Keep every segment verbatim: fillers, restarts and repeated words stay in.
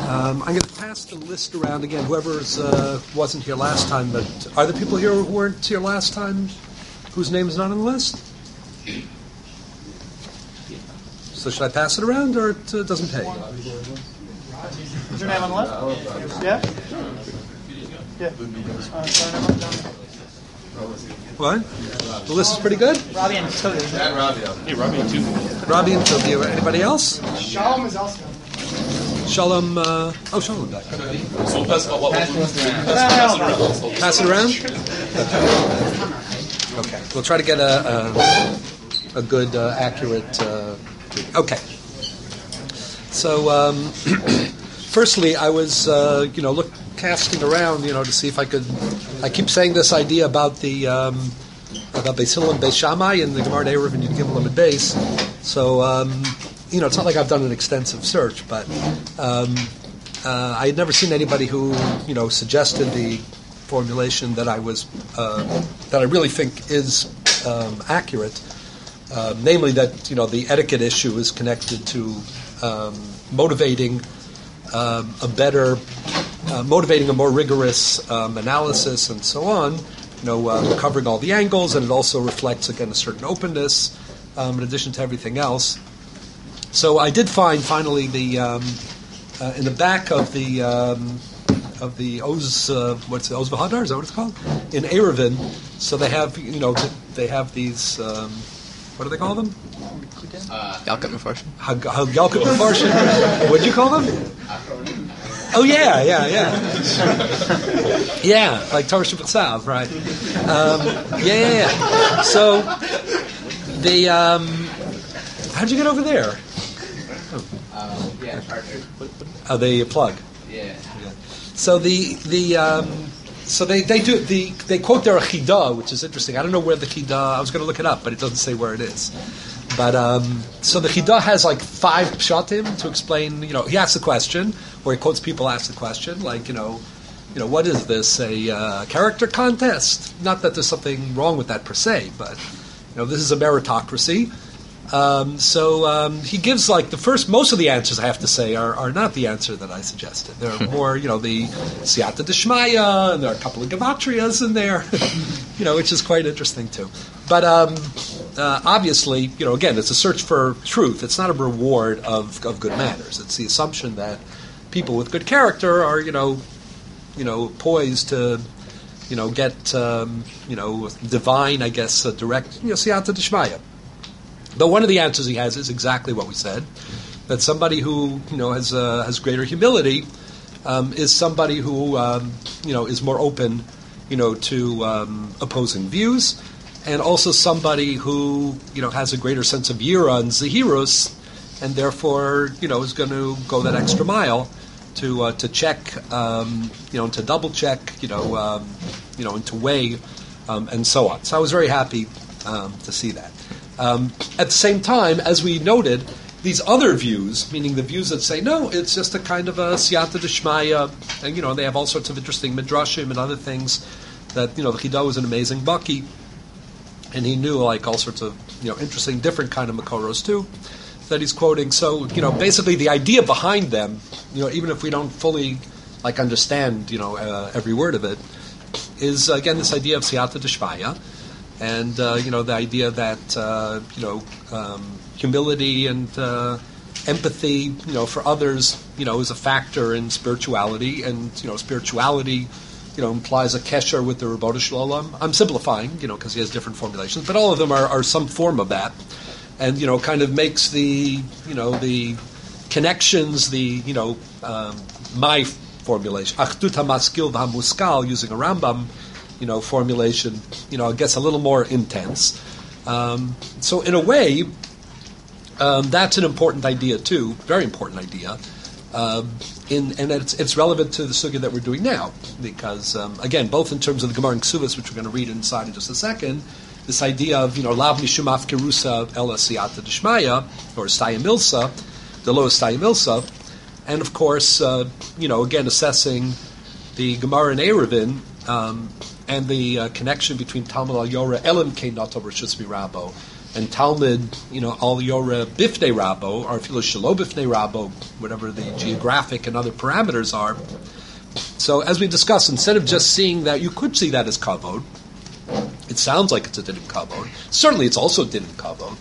Um, I'm going to pass the list around again. Whoever uh, wasn't here last time, but are there people here who weren't here last time whose name is not on the list? So should I pass it around, or it uh, doesn't pay? Is your name on the list? Yeah? Yeah. Uh, What? The list is pretty good? Robbie and Toby. Hey, Robbie and Toby. Robbie and Toby. Anybody else? Shalom is also. Shalom. Uh, oh, Shalom back. So we'll pass, what, what, pass, pass it around. Pass it around? Okay. We'll try to get a a, a good, uh, accurate. Uh, okay. So, um, firstly, I was, uh, you know, look casting around, you know, to see if I could. I keep saying this idea about the um, about Beis Hillel and Beis Shammai and the Gemara Erev and Yud Gimel and Beis. So. Um, You know, it's not like I've done an extensive search, but um, uh, I had never seen anybody who, you know, suggested the formulation that I was uh, that I really think is um, accurate. Uh, namely, that you know the etiquette issue is connected to um, motivating um, a better, uh, motivating a more rigorous um, analysis, and so on. You know, uh, covering all the angles, and it also reflects again a certain openness, um, in addition to everything else. So I did find finally the um, uh, in the back of the um, of the Oz uh, what's it, Oz V'Hadar, is that what it's called, in Eruvin. So they have you know they have these um, what do they call them? Uh, Yalkut Mefarshim. Yalkut Mefarshim. What did you call them? Oh yeah, yeah, yeah, yeah, like Torah Shabbat right? Um, yeah, yeah, yeah. So the um, how'd you get over there? Uh, yeah, partner. Oh, the plug. Yeah. yeah. So the the um, so they, they do the they quote their chidah, which is interesting. I don't know where the chidah. I was going to look it up, but it doesn't say where it is. But um, so the chidah has like five pshatim to explain. You know, he asks a question, or he quotes people ask the question, like you know, you know, what is this a uh, character contest? Not that there's something wrong with that per se, but you know, this is a meritocracy. Um, so um, he gives like the first, most of the answers I have to say are, are not the answer that I suggested. There are more, you know, the siyata deshmaya, and there are a couple of gematrias in there, you know, which is quite interesting too. But um, uh, obviously, you know, again, it's a search for truth. It's not a reward of, of good manners. It's the assumption that people with good character are, you know, you know, poised to, you know, get, um, you know, divine, I guess, uh, direct, you know, siyata deshmaya. But one of the answers he has is exactly what we said, that somebody who you know has uh, has greater humility um, is somebody who um, you know is more open, you know, to um, opposing views, and also somebody who you know has a greater sense of yira and zehirus, and therefore you know is going to go that extra mile to uh, to check, um, you know, to double check, you know, um, you know, and to weigh, um, and so on. So I was very happy um, to see that. Um, at the same time, as we noted, these other views, meaning the views that say, no, it's just a kind of a siyata deshmaya, and, you know, they have all sorts of interesting midrashim and other things that, you know, the Chidah was an amazing baki, and he knew, like, all sorts of, you know, interesting, different kind of makoros, too, that he's quoting. So, you know, basically the idea behind them, you know, even if we don't fully, like, understand, you know, uh, every word of it, is, again, this idea of siyata deshmaya. And, uh, you know, the idea that, uh, you know, um, humility and uh, empathy, you know, for others, you know, is a factor in spirituality. And, you know, spirituality, you know, implies a kesher with the Rebbeinu Shalom. I'm simplifying, you know, because he has different formulations. But all of them are, are some form of that. And, you know, kind of makes the, you know, the connections, the, you know, um, my formulation, Achdut HaMaskil v'HaMuskal, using a Rambam, you know, formulation, you know, it gets a little more intense. Um, so in a way, um, that's an important idea too, very important idea. Um, in, and it's, it's relevant to the sugya that we're doing now, because um, again, both in terms of the Gemara and Ksuvas, which we're going to read inside in just a second, this idea of, you know, lav mishum afkerusa ela siyata deshmaya, or staya milsa, the lowest staya milsa, and of course, uh, you know, again, assessing the Gemara and Eruvin, um, and the uh, connection between Talmud al Yoreh Elim Kein Nato Rishus Mirabo, and Talmud, you know, al yora bifnei rabo, or filo shelo bifnei rabo, whatever the geographic and other parameters are. So as we discussed, instead of just seeing that, you could see that as kavod. It sounds like it's a din kavod. Certainly it's also din kavod.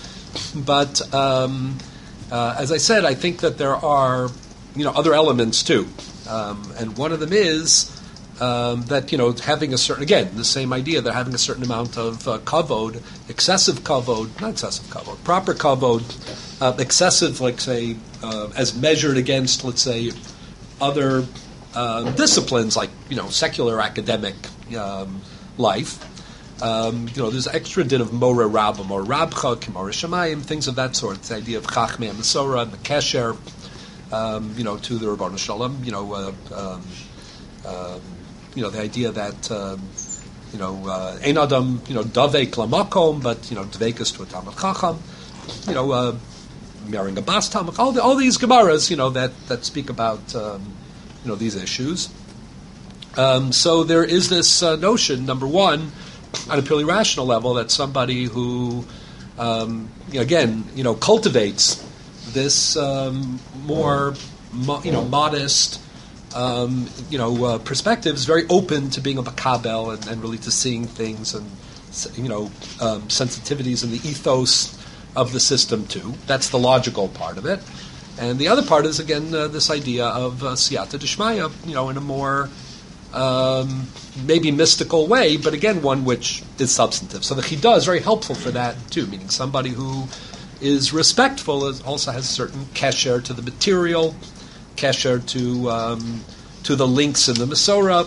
But um, uh, as I said, I think that there are, you know, other elements too. Um, and one of them is um, that, you know, having a certain, again, the same idea, that having a certain amount of uh, kavod, excessive kavod, not excessive kavod, proper kavod, uh, excessive, like say, uh, as measured against, let's say, other uh, disciplines like, you know, secular academic um, life. Um, you know, there's extra din of Mora Rabbim or Rabcha, Kimara Shemayim, things of that sort. The idea of Chachmei Masorah and the Kesher, um, you know, to the Rabbanu Shalom. You know, uh, um, um, you know, the idea that um, you know, Ein Adam, you know, Davek Lamakom, but you know, Dvekas to a Talmud Chacham. You know, uh, marrying a Bas Talmud. All the, all these Gemaras, you know, that that speak about um, you know, these issues. Um, so there is this uh, notion, number one, on a purely rational level, that somebody who, um, you know, again, you know, cultivates this um, more, mo- you know, modest, um, you know, uh, perspective is very open to being a makabel and, and really to seeing things and, you know, um, sensitivities in the ethos of the system too. That's the logical part of it, and the other part is again uh, this idea of uh, siyata d'shmaya, you know, in a more Um, maybe mystical way, but again one which is substantive. So the Chidah is very helpful for that too, meaning somebody who is respectful is also has certain kesher to the material, kesher to um, to the links in the Masorah.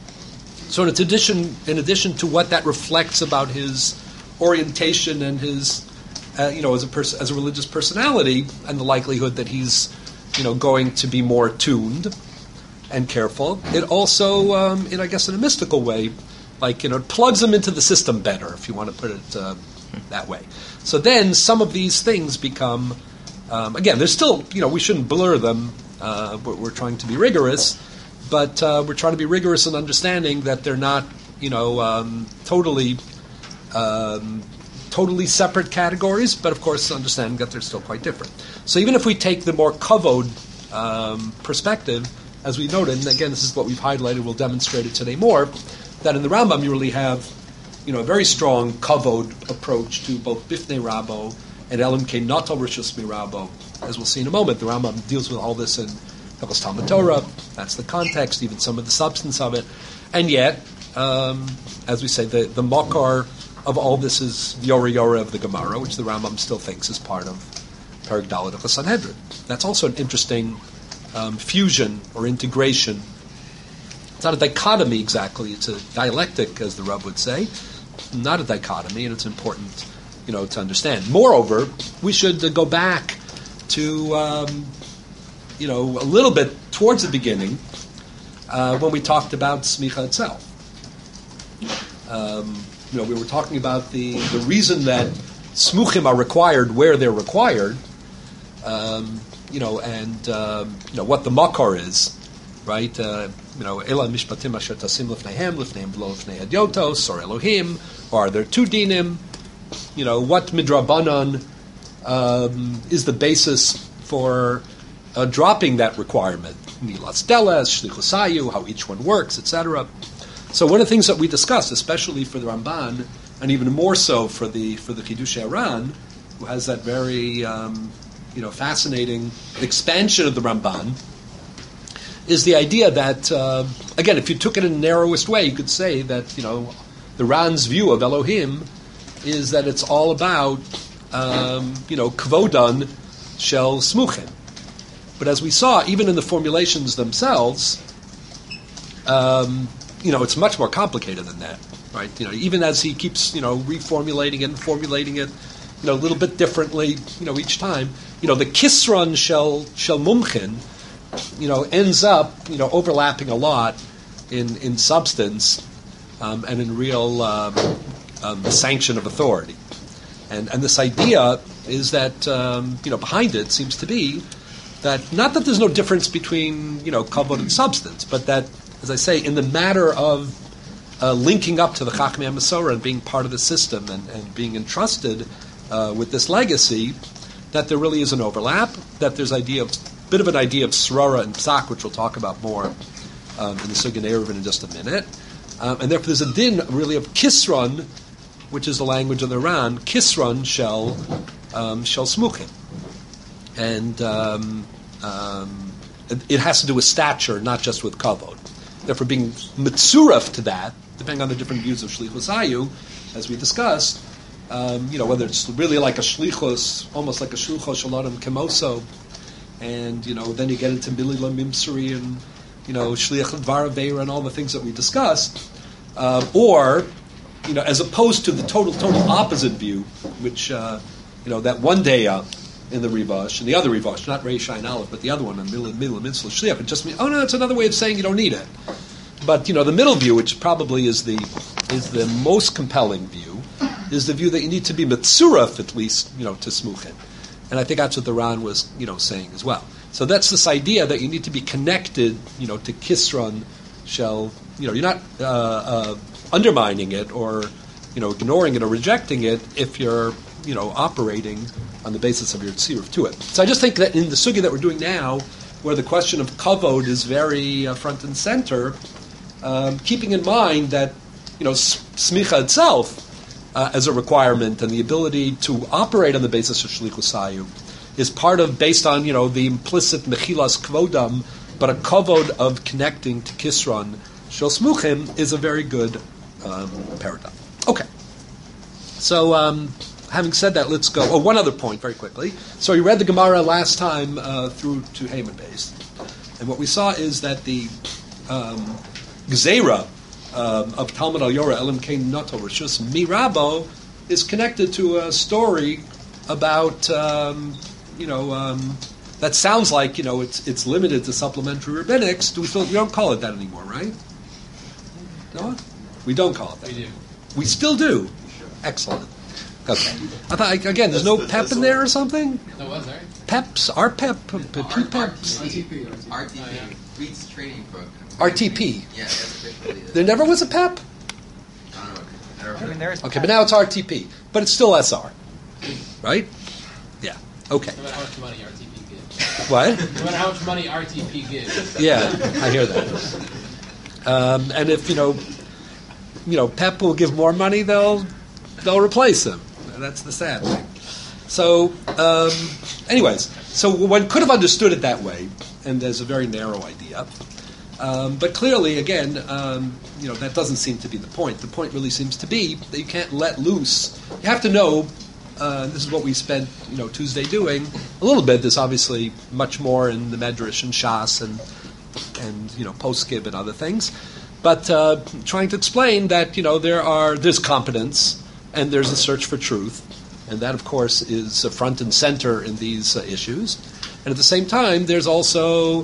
So in addition, in addition to what that reflects about his orientation and his, uh, you know, as a person, as a religious personality, and the likelihood that he's, you know, going to be more tuned and careful, it also, um, in I guess, in a mystical way, like, you know, it plugs them into the system better, if you want to put it uh, that way. So then some of these things become, um, again, there's still, you know, we shouldn't blur them. Uh, we're, we're trying to be rigorous, but uh, we're trying to be rigorous in understanding that they're not, you know, um, totally, um, totally separate categories. But of course, understanding that they're still quite different. So even if we take the more kavod um, perspective, as we noted, and again, this is what we've highlighted, we'll demonstrate it today more, that in the Rambam you really have, you know, a very strong kavod approach to both Bifnei Rabo and Elam Ke Natal Rishus Mi Rabo. As we'll see in a moment, the Rambam deals with all this in Hilchos Talmud Torah. That's the context, even some of the substance of it. And yet, um, as we say, the, the makar of all this is Yora Yora of the Gemara, which the Rambam still thinks is part of Perek Daled of the Sanhedrin. That's also an interesting Um, fusion or integration. It's not a dichotomy exactly, it's a dialectic, as the Rav would say. Not a dichotomy, and it's important, you know, to understand. Moreover, we should uh, go back to, um, you know, a little bit towards the beginning, uh, when we talked about smicha itself. Um, you know, we were talking about the, the reason that smuchim are required where they're required, um, you know, and um, you know what the makar is, right? Uh, you know, Ela mishpatim asher tasim lifneihem, lifneihem v'lo lifnei hadyotos, or Elohim, or are there two dinim? You know, what midrabanan um, is the basis for uh, dropping that requirement? Milas deles, shlichusayu, how each one works, et cetera. So one of the things that we discussed, especially for the Ramban, and even more so for the for the Chidushei Aran, who has that very um, you know, fascinating expansion of the Ramban, is the idea that, uh, again, if you took it in the narrowest way, you could say that, you know, the Ran's view of Elohim is that it's all about, um, you know, kvodan shel smuchim. But as we saw, even in the formulations themselves, um, you know, it's much more complicated than that, right? You know, even as he keeps, you know, reformulating it and formulating it, you know, a little bit differently, you know, each time. You know, the Kisron shel shel mumchin, you know, ends up, you know, overlapping a lot in in substance um, and in real um, um, sanction of authority. And and this idea is that um, you know, behind it seems to be that not that there's no difference between, you know, kavod and substance, but that, as I say, in the matter of uh, linking up to the Chachmei Masorah and being part of the system and, and being entrusted uh, with this legacy, that there really is an overlap, that there's idea of bit of an idea of srara and psak, which we'll talk about more um, in the Sugyan Eruvin in just a minute. Um, and therefore there's a din really of kisron, which is the language of the Ran, kisron shel, um, shel smuchim. And um, um, it, it has to do with stature, not just with kavod. Therefore being mitzuraf to that, depending on the different views of shlichus hayu, as we discussed, um, you know, whether it's really like a shlichus, almost like a shlichus shaladim kemoso, and, you know, then you get into Milila Mimsuri and, you know, Shliach Varaveira and all the things that we discussed. Uh, or, you know, as opposed to the total, total opposite view, which, uh, you know, that one day uh, in the Rivash, and the other Rivash, not Reish Ayin Aleph, but the other one, Milila Mimsuri Shliach, it just means, oh no, it's another way of saying you don't need it. But, you know, the middle view, which probably is the is the most compelling view, is the view that you need to be Mitzuraf, at least, you know, to Smuchin. And I think that's what the Ran was, you know, saying as well. So that's this idea that you need to be connected, you know, to Kisron Shel. You know, you're not uh, uh, undermining it or, you know, ignoring it or rejecting it if you're, you know, operating on the basis of your tziruf to it. So I just think that in the sugya that we're doing now, where the question of kavod is very uh, front and center, um, keeping in mind that, you know, smicha itself, Uh, as a requirement, and the ability to operate on the basis of shlichus hayu is part of, based on, you know, the implicit mechilas kvodam, but a kavod of connecting to kisron shel smuchim is a very good um, paradigm. Okay. So, um, having said that, let's go. Oh, one other point, very quickly. So, we read the Gemara last time uh, through to Haman base, and what we saw is that the um, Gzeira Um, of Talmud al Yora Elim Kein Noto Rishus Mirabo is connected to a story about um, you know um, that sounds like, you know, it's it's limited to supplementary rabbinics. Do we still we don't call it that anymore, right? No, we don't call it that. We do. We still do. Excellent. Okay. I thought, again, there's no pep in there or something. There was, right? Peps, our pep, peps, R T P. R T P. Reed's training book. R T P. Yeah, that's officially it. There never was a pep. I don't know. I don't I mean, know. there's Okay, but now it's R T P, but it's still S R, right? Yeah. Okay. No matter how much money R T P gives. What? No matter how much money R T P gives. Yeah, I hear that. Um, and if you know, you know, Pep will give more money, they'll they'll replace him. That's the sad thing. So, um, anyways, so one could have understood it that way, and there's a very narrow idea. Um, but clearly, again, um, you know, that doesn't seem to be the point. The point really seems to be that you can't let loose. You have to know. Uh, this is what we spent, you know, Tuesday doing a little bit. There's obviously much more in the Medrash and Shas and and you know Poskim and other things, but uh, trying to explain that, you know, there are there's competence and there's a search for truth, and that of course is uh, front and center in these uh, issues, and at the same time there's also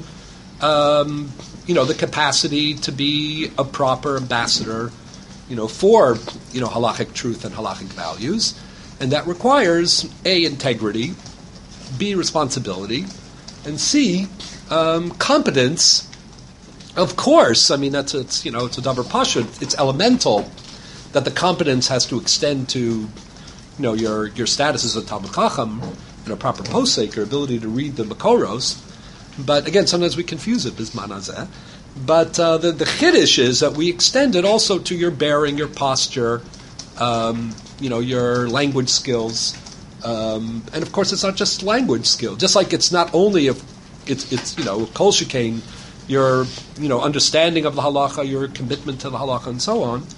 um, you know the capacity to be a proper ambassador, you know, for you know halachic truth and halachic values. And that requires A, integrity, B, responsibility, and C, um, competence. Of course, I mean that's it's you know it's a davar pashut. It's elemental that the competence has to extend to you know your your status as a Talmid Chacham and a proper posek, your ability to read the Makoros. But again, sometimes we confuse it bisman hazeh. But uh, the the chiddush is that we extend it also to your bearing, your posture. Um, you know, your language skills. Um, and of course, it's not just language skill. Just like it's not only if it's, it's you know, kol shekain, your, you know, understanding of the halacha, your commitment to the halacha, and so on.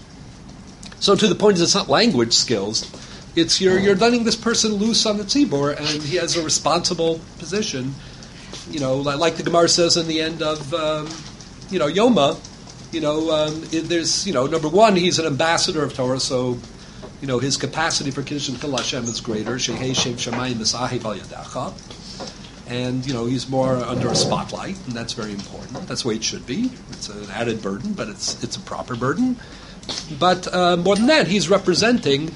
So to the point is it's not language skills. It's you're, you're letting this person loose on the tzibur, and he has a responsible position. You know, like, like the Gemara says in the end of, um, you know, Yoma, you know, um, it, there's, you know, number one, he's an ambassador of Torah, so, you know, his capacity for Kiddush and Chil Hashem is greater. Shehei Shem Shamayim Misahiv Al Yadacha. And, you know, he's more under a spotlight, and that's very important. That's the way it should be. It's an added burden, but it's it's a proper burden. But uh, more than that, he's representing,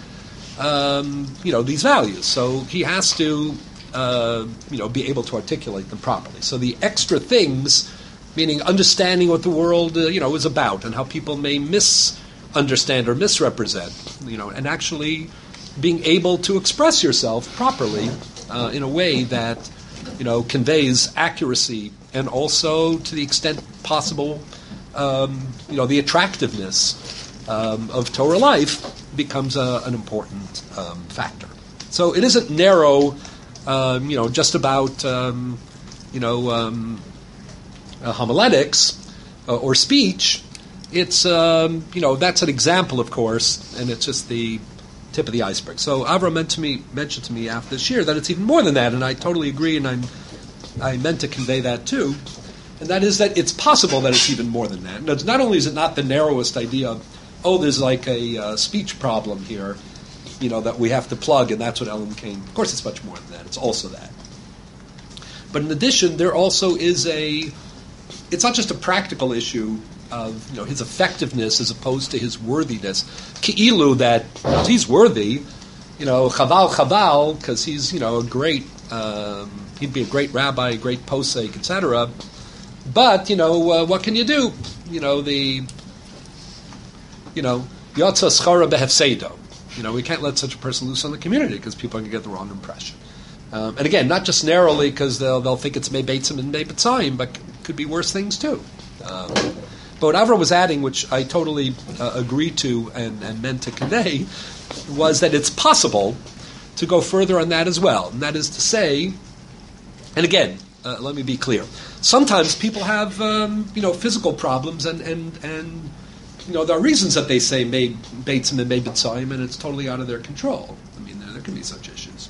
um, you know, these values. So he has to, uh, you know, be able to articulate them properly. So the extra things, meaning understanding what the world, uh, you know, is about and how people may misunderstand or misrepresent, you know, and actually being able to express yourself properly uh, in a way that, you know, conveys accuracy and also, to the extent possible, um, you know, the attractiveness um, of Torah life becomes a, an important um, factor. So it isn't narrow, um, you know, just about, um, you know, um, uh, homiletics uh, or speech. It's, um, you know, that's an example, of course, and it's just the tip of the iceberg. So Avram meant to me, mentioned to me after this year that it's even more than that, and I totally agree, and I'm, I meant to convey that too, and that is that it's possible that it's even more than that. And it's not only is it not the narrowest idea of, oh, there's like a uh, speech problem here, you know, that we have to plug, and that's what Elam Kane. Of course, it's much more than that. It's also that. But in addition, there also is a. It's not just a practical issue of, you know, his effectiveness as opposed to his worthiness. Ki'ilu, that he's worthy, you know, chaval chaval, because he's, you know, a great. Um, he'd be a great rabbi, a great posek, et cetera. But, you know, uh, what can you do? You know, the. You know, yotza schara behefsedo. You know, we can't let such a person loose on the community because people are going to get the wrong impression. Um, and again, not just narrowly because they'll they'll think it's mebeitzim and meibetzayim, but could be worse things too. Um, but what Avram was adding, which I totally uh, agreed to and, and meant to convey, was that it's possible to go further on that as well. And that is to say, and again, uh, let me be clear. Sometimes people have, um, you know, physical problems and, and, and you know, there are reasons that they say made beitzim and made b'tzayim, and it's totally out of their control. I mean, there, there can be such issues.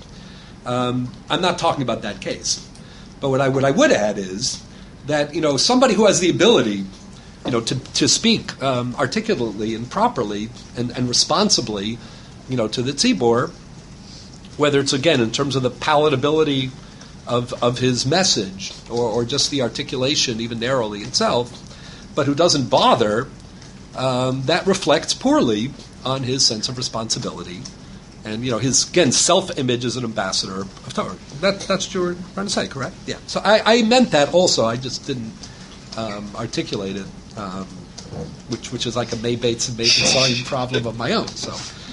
Um, I'm not talking about that case, but what I what I would add is that, you know, somebody who has the ability, you know, to to speak um, articulately and properly and, and responsibly, you know, to the tzibor, whether it's again in terms of the palatability of of his message or, or just the articulation, even narrowly itself, but who doesn't bother. Um, that reflects poorly on his sense of responsibility, and, you know, his, again, self-image as an ambassador of Torah. That, that's what you were trying to say, correct? Yeah. So I, I meant that also. I just didn't um, articulate it, um, which which is like a May Bates and May B'tzayim problem of my own. So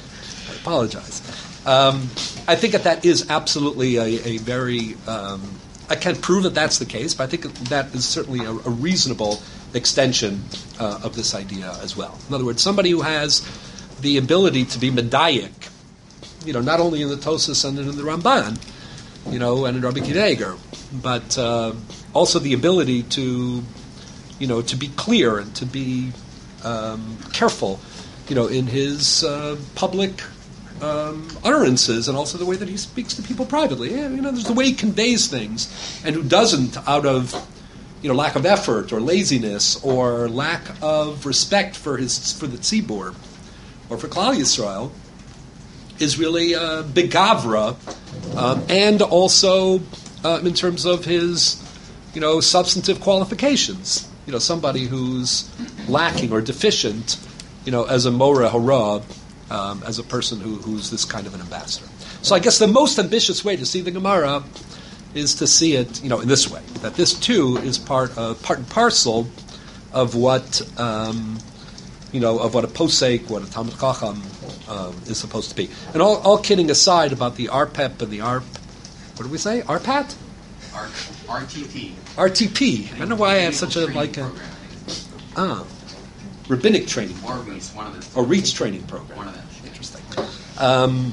I apologize. Um, I think that that is absolutely a, a very. Um, I can't prove that that's the case, but I think that is certainly a, a reasonable extension uh, of this idea as well. In other words, somebody who has the ability to be medayik, you know, not only in the Tosas and in the Ramban, you know, and in Rabbi Kiva, but uh, also the ability to, you know, to be clear and to be um, careful, you know, in his uh, public um, utterances and also the way that he speaks to people privately. Yeah, you know, there's the way he conveys things, and who doesn't out of, you know, lack of effort or laziness or lack of respect for his for the tzibur or for Klal Yisrael is really uh, begavra, um, and also uh, in terms of his, you know, substantive qualifications. You know, somebody who's lacking or deficient, you know, as a mora hara, um, as a person who, who's this kind of an ambassador. So I guess the most ambitious way to see the Gemara is to see it, you know, in this way, that this too is part of, part and parcel of what, um, you know, of what a posek, what a Talmid Chacham um, is supposed to be. And all, all kidding aside about the R P E P and the R P, what do we say? R P A T? R T P. R T P. I don't know why I have such a, like a, ah, rabbinic training. Or REACH, one of the. Or REACH training program. One of them. Interesting. Um,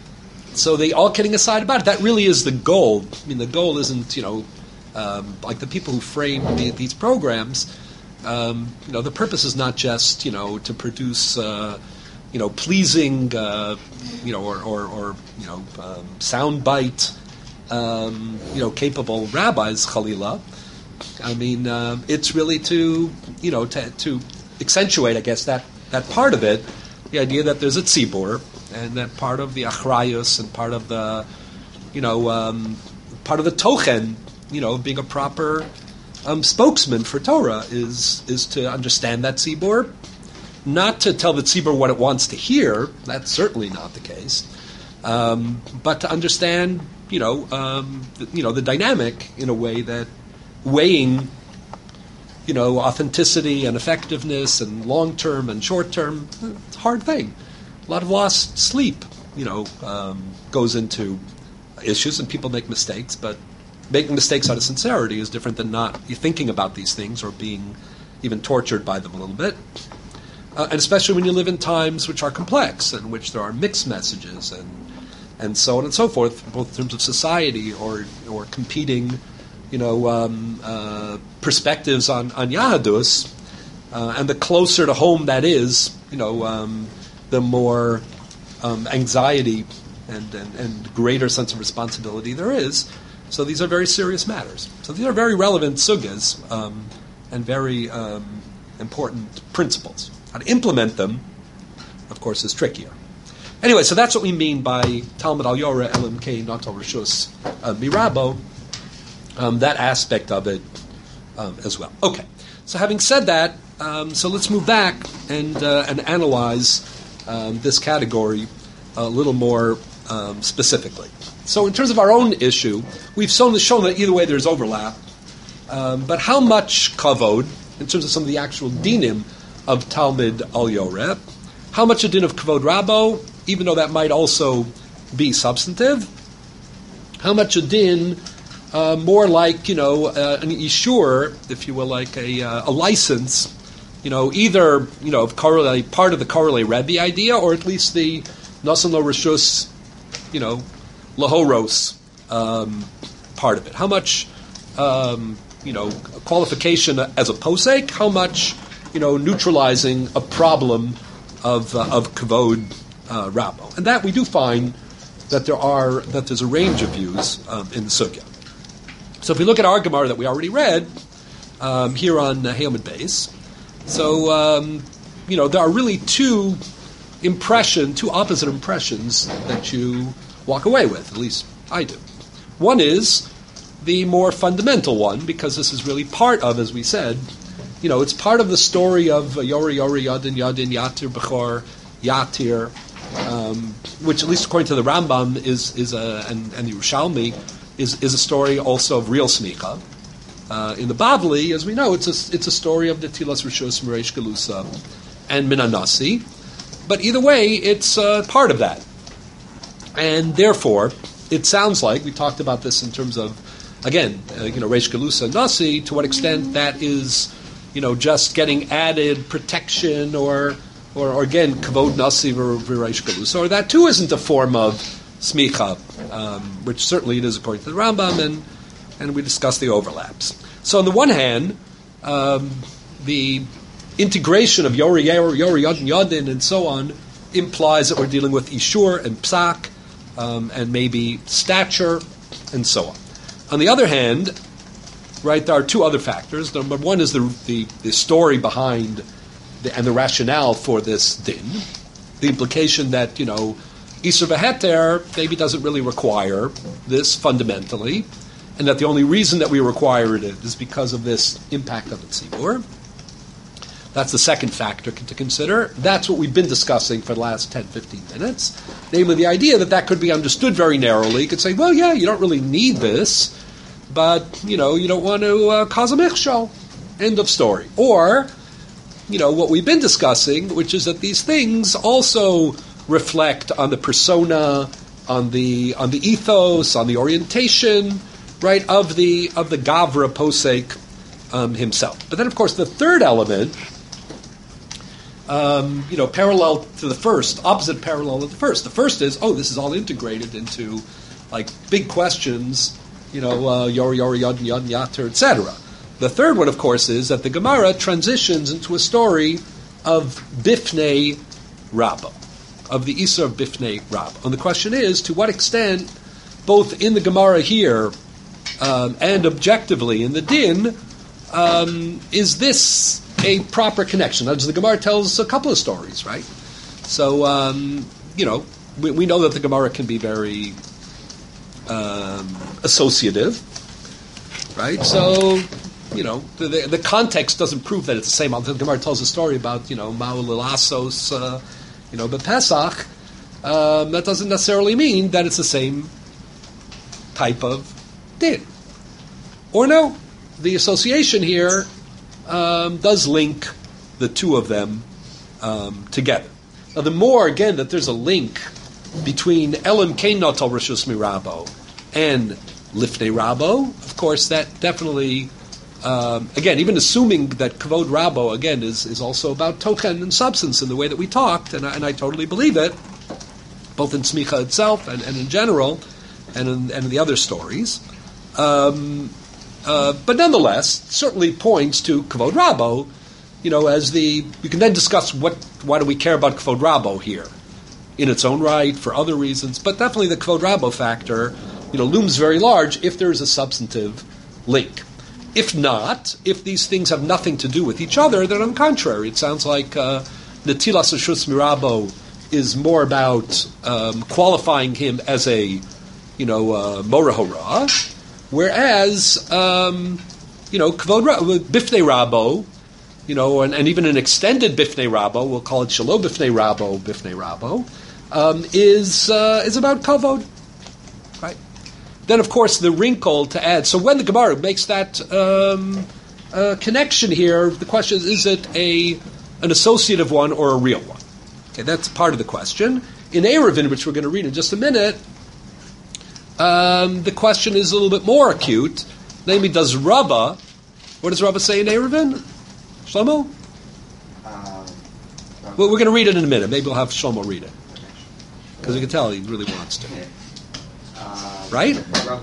So they, all kidding aside about it, that really is the goal. I mean, the goal isn't, you know, um, like the people who frame the, these programs, um, you know, the purpose is not just, you know, to produce, uh, you know, pleasing, uh, you know, or, or, or you know, um, soundbite, um, you know, capable rabbis, Chalila. I mean, um, it's really to, you know, to, to accentuate, I guess, that, that part of it, the idea that there's a tzibur, and that part of the achrayus and part of the, you know, um, part of the tochen, you know, being a proper um, spokesman for Torah is is to understand that tzibur, not to tell the tzibur what it wants to hear. That's certainly not the case, um, but to understand, you know, um, the, you know, the dynamic in a way that weighing, you know, authenticity and effectiveness and long term and short term, it's a hard thing. A lot of lost sleep you know, um, goes into issues, and people make mistakes, but making mistakes out of sincerity is different than not thinking about these things or being even tortured by them a little bit. Uh, and especially when you live in times which are complex, in which there are mixed messages and and so on and so forth, both in terms of society or or competing, you know, um, uh, perspectives on on Yahadus, uh, and the closer to home that is, you know, um, the more um, anxiety and, and and greater sense of responsibility there is. So these are very serious matters. So these are very relevant sugyas um, and very um, important principles. How to implement them, of course, is trickier. Anyway, so that's what we mean by Talmud al Yoreh Elam Kei Natal Rishus Mirabo, um, that aspect of it um, as well. Okay, so having said that, um, so let's move back and uh, and analyze um, this category a little more um, specifically. So in terms of our own issue, we've shown, shown that either way there's overlap, um, but how much kavod, in terms of some of the actual dinim of Talmud al Yoreh, how much a din of kavod rabo, even though that might also be substantive, how much a din uh, more like, you know, uh, an ishur, if you will, like a, uh, a license, you know, either, you know, Korele, part of the Korele Rebbe idea, or at least the Nasan lo Rishus, you know, Lahoros um, part of it. How much, um, you know, qualification as a posek, how much, you know, neutralizing a problem of uh, of kavod uh, rabo, and that we do find that there are that there's a range of views um, in the sugya. So if we look at our Gemara that we already read um, here on uh, Hayomid Beis, so um, you know there are really two impression, two opposite impressions that you walk away with. At least I do. One is the more fundamental one, because this is really part of, as we said, you know, it's part of the story of Yori Yori Yadin Yadin Yatir Bechor Yatir, um, which, at least according to the Rambam, is is a and, and the Yerushalmi is is a story also of real smicha. Uh, in the Bavli, as we know, it's a it's a story of the Tilas Rishus Mereish Gelusa and Minanasi. But either way, it's uh, part of that. And therefore, it sounds like, we talked about this in terms of, again, uh, you know, Reish Gelusa and Nasi, to what extent that is, you know, just getting added protection or, or, or again, Kavod Nasi or Reish Gelusa, or that too isn't a form of smicha, um, which certainly it is according to the Rambam, and, and we discussed the overlaps. So on the one hand, um, the integration of Yori, Yori, Yori, Yodin, Yodin, and so on implies that we're dealing with Ishur and Psak, um, and maybe stature, and so on. On the other hand, right, there are two other factors. Number one is the the, the story behind the, and the rationale for this din. The implication that, you know, Isur v'Heter maybe doesn't really require this fundamentally, and that the only reason that we require it is because of this impact of the tzibur. That's the second factor to consider. That's what we've been discussing for the last ten, fifteen minutes. Namely, the idea that that could be understood very narrowly. You could say, well, yeah, you don't really need this, but, you know, you don't want to uh, cause a michshol. End of story. Or, you know, what we've been discussing, which is that these things also reflect on the persona, on the on the ethos, on the orientation, right, of the of the Gavra Posek um, himself. But then, of course, the third element, Um, you know, parallel to the first, opposite parallel to the first. The first is, oh, this is all integrated into, like, big questions, you know, uh, Yori, Yori, Yadin, Yadin, Yater, et cetera. The third one, of course, is that the Gemara transitions into a story of Bifnei Rabba, of the Isur of Bifnei Rabba. And the question is, to what extent, both in the Gemara here um, and objectively in the Din, um, is this a proper connection? As the Gemara tells a couple of stories, right? So, um, you know, we, we know that the Gemara can be very um, associative, right? So, you know, the, the, the context doesn't prove that it's the same. The Gemara tells a story about, you know, Ma'ul Elasos, uh, you know, but Pesach, um, that doesn't necessarily mean that it's the same type of din. Or no, the association here Um, does link the two of them um, together. Now, the more, again, that there's a link between Elam Kein Notal Rishus Mirabo and Lifnei Rabo, of course, that definitely, um, again, even assuming that Kavod Rabo, again, is, is also about tochen and substance in the way that we talked, and I, and I totally believe it, both in Smicha itself and, and in general, and in, and in the other stories. Um, uh, but nonetheless, certainly points to Kavod Rabo, you know, as the, you can then discuss what, why do we care about Kavod Rabo here? In its own right, for other reasons, but definitely the Kvod Rabo factor, you know, looms very large if there is a substantive link. If not, if these things have nothing to do with each other, then on the contrary, it sounds like uh, Netilas Rishus Mirabo is more about um, qualifying him as a, you know, uh, Mora Hora, whereas, um, you know, Kvod Rabo, Bifnei Rabo, you know, and, and even an extended Bifnei Rabo, we'll call it Shalom Bifnei Rabo, Bifnei Rabo, Um, is uh, is about kavod, right? Then, of course, the wrinkle to add. So when the Gemara makes that um, uh, connection here, the question is: is it a an associative one or a real one? Okay, that's part of the question. In Eruvin, which we're going to read in just a minute, um, the question is a little bit more acute. Namely, does Rava? What does Rava say in Eruvin? Shlomo? Um, well, we're going to read it in a minute. Maybe we'll have Shlomo read it. Because we can tell he really wants to. Yeah. Uh, right?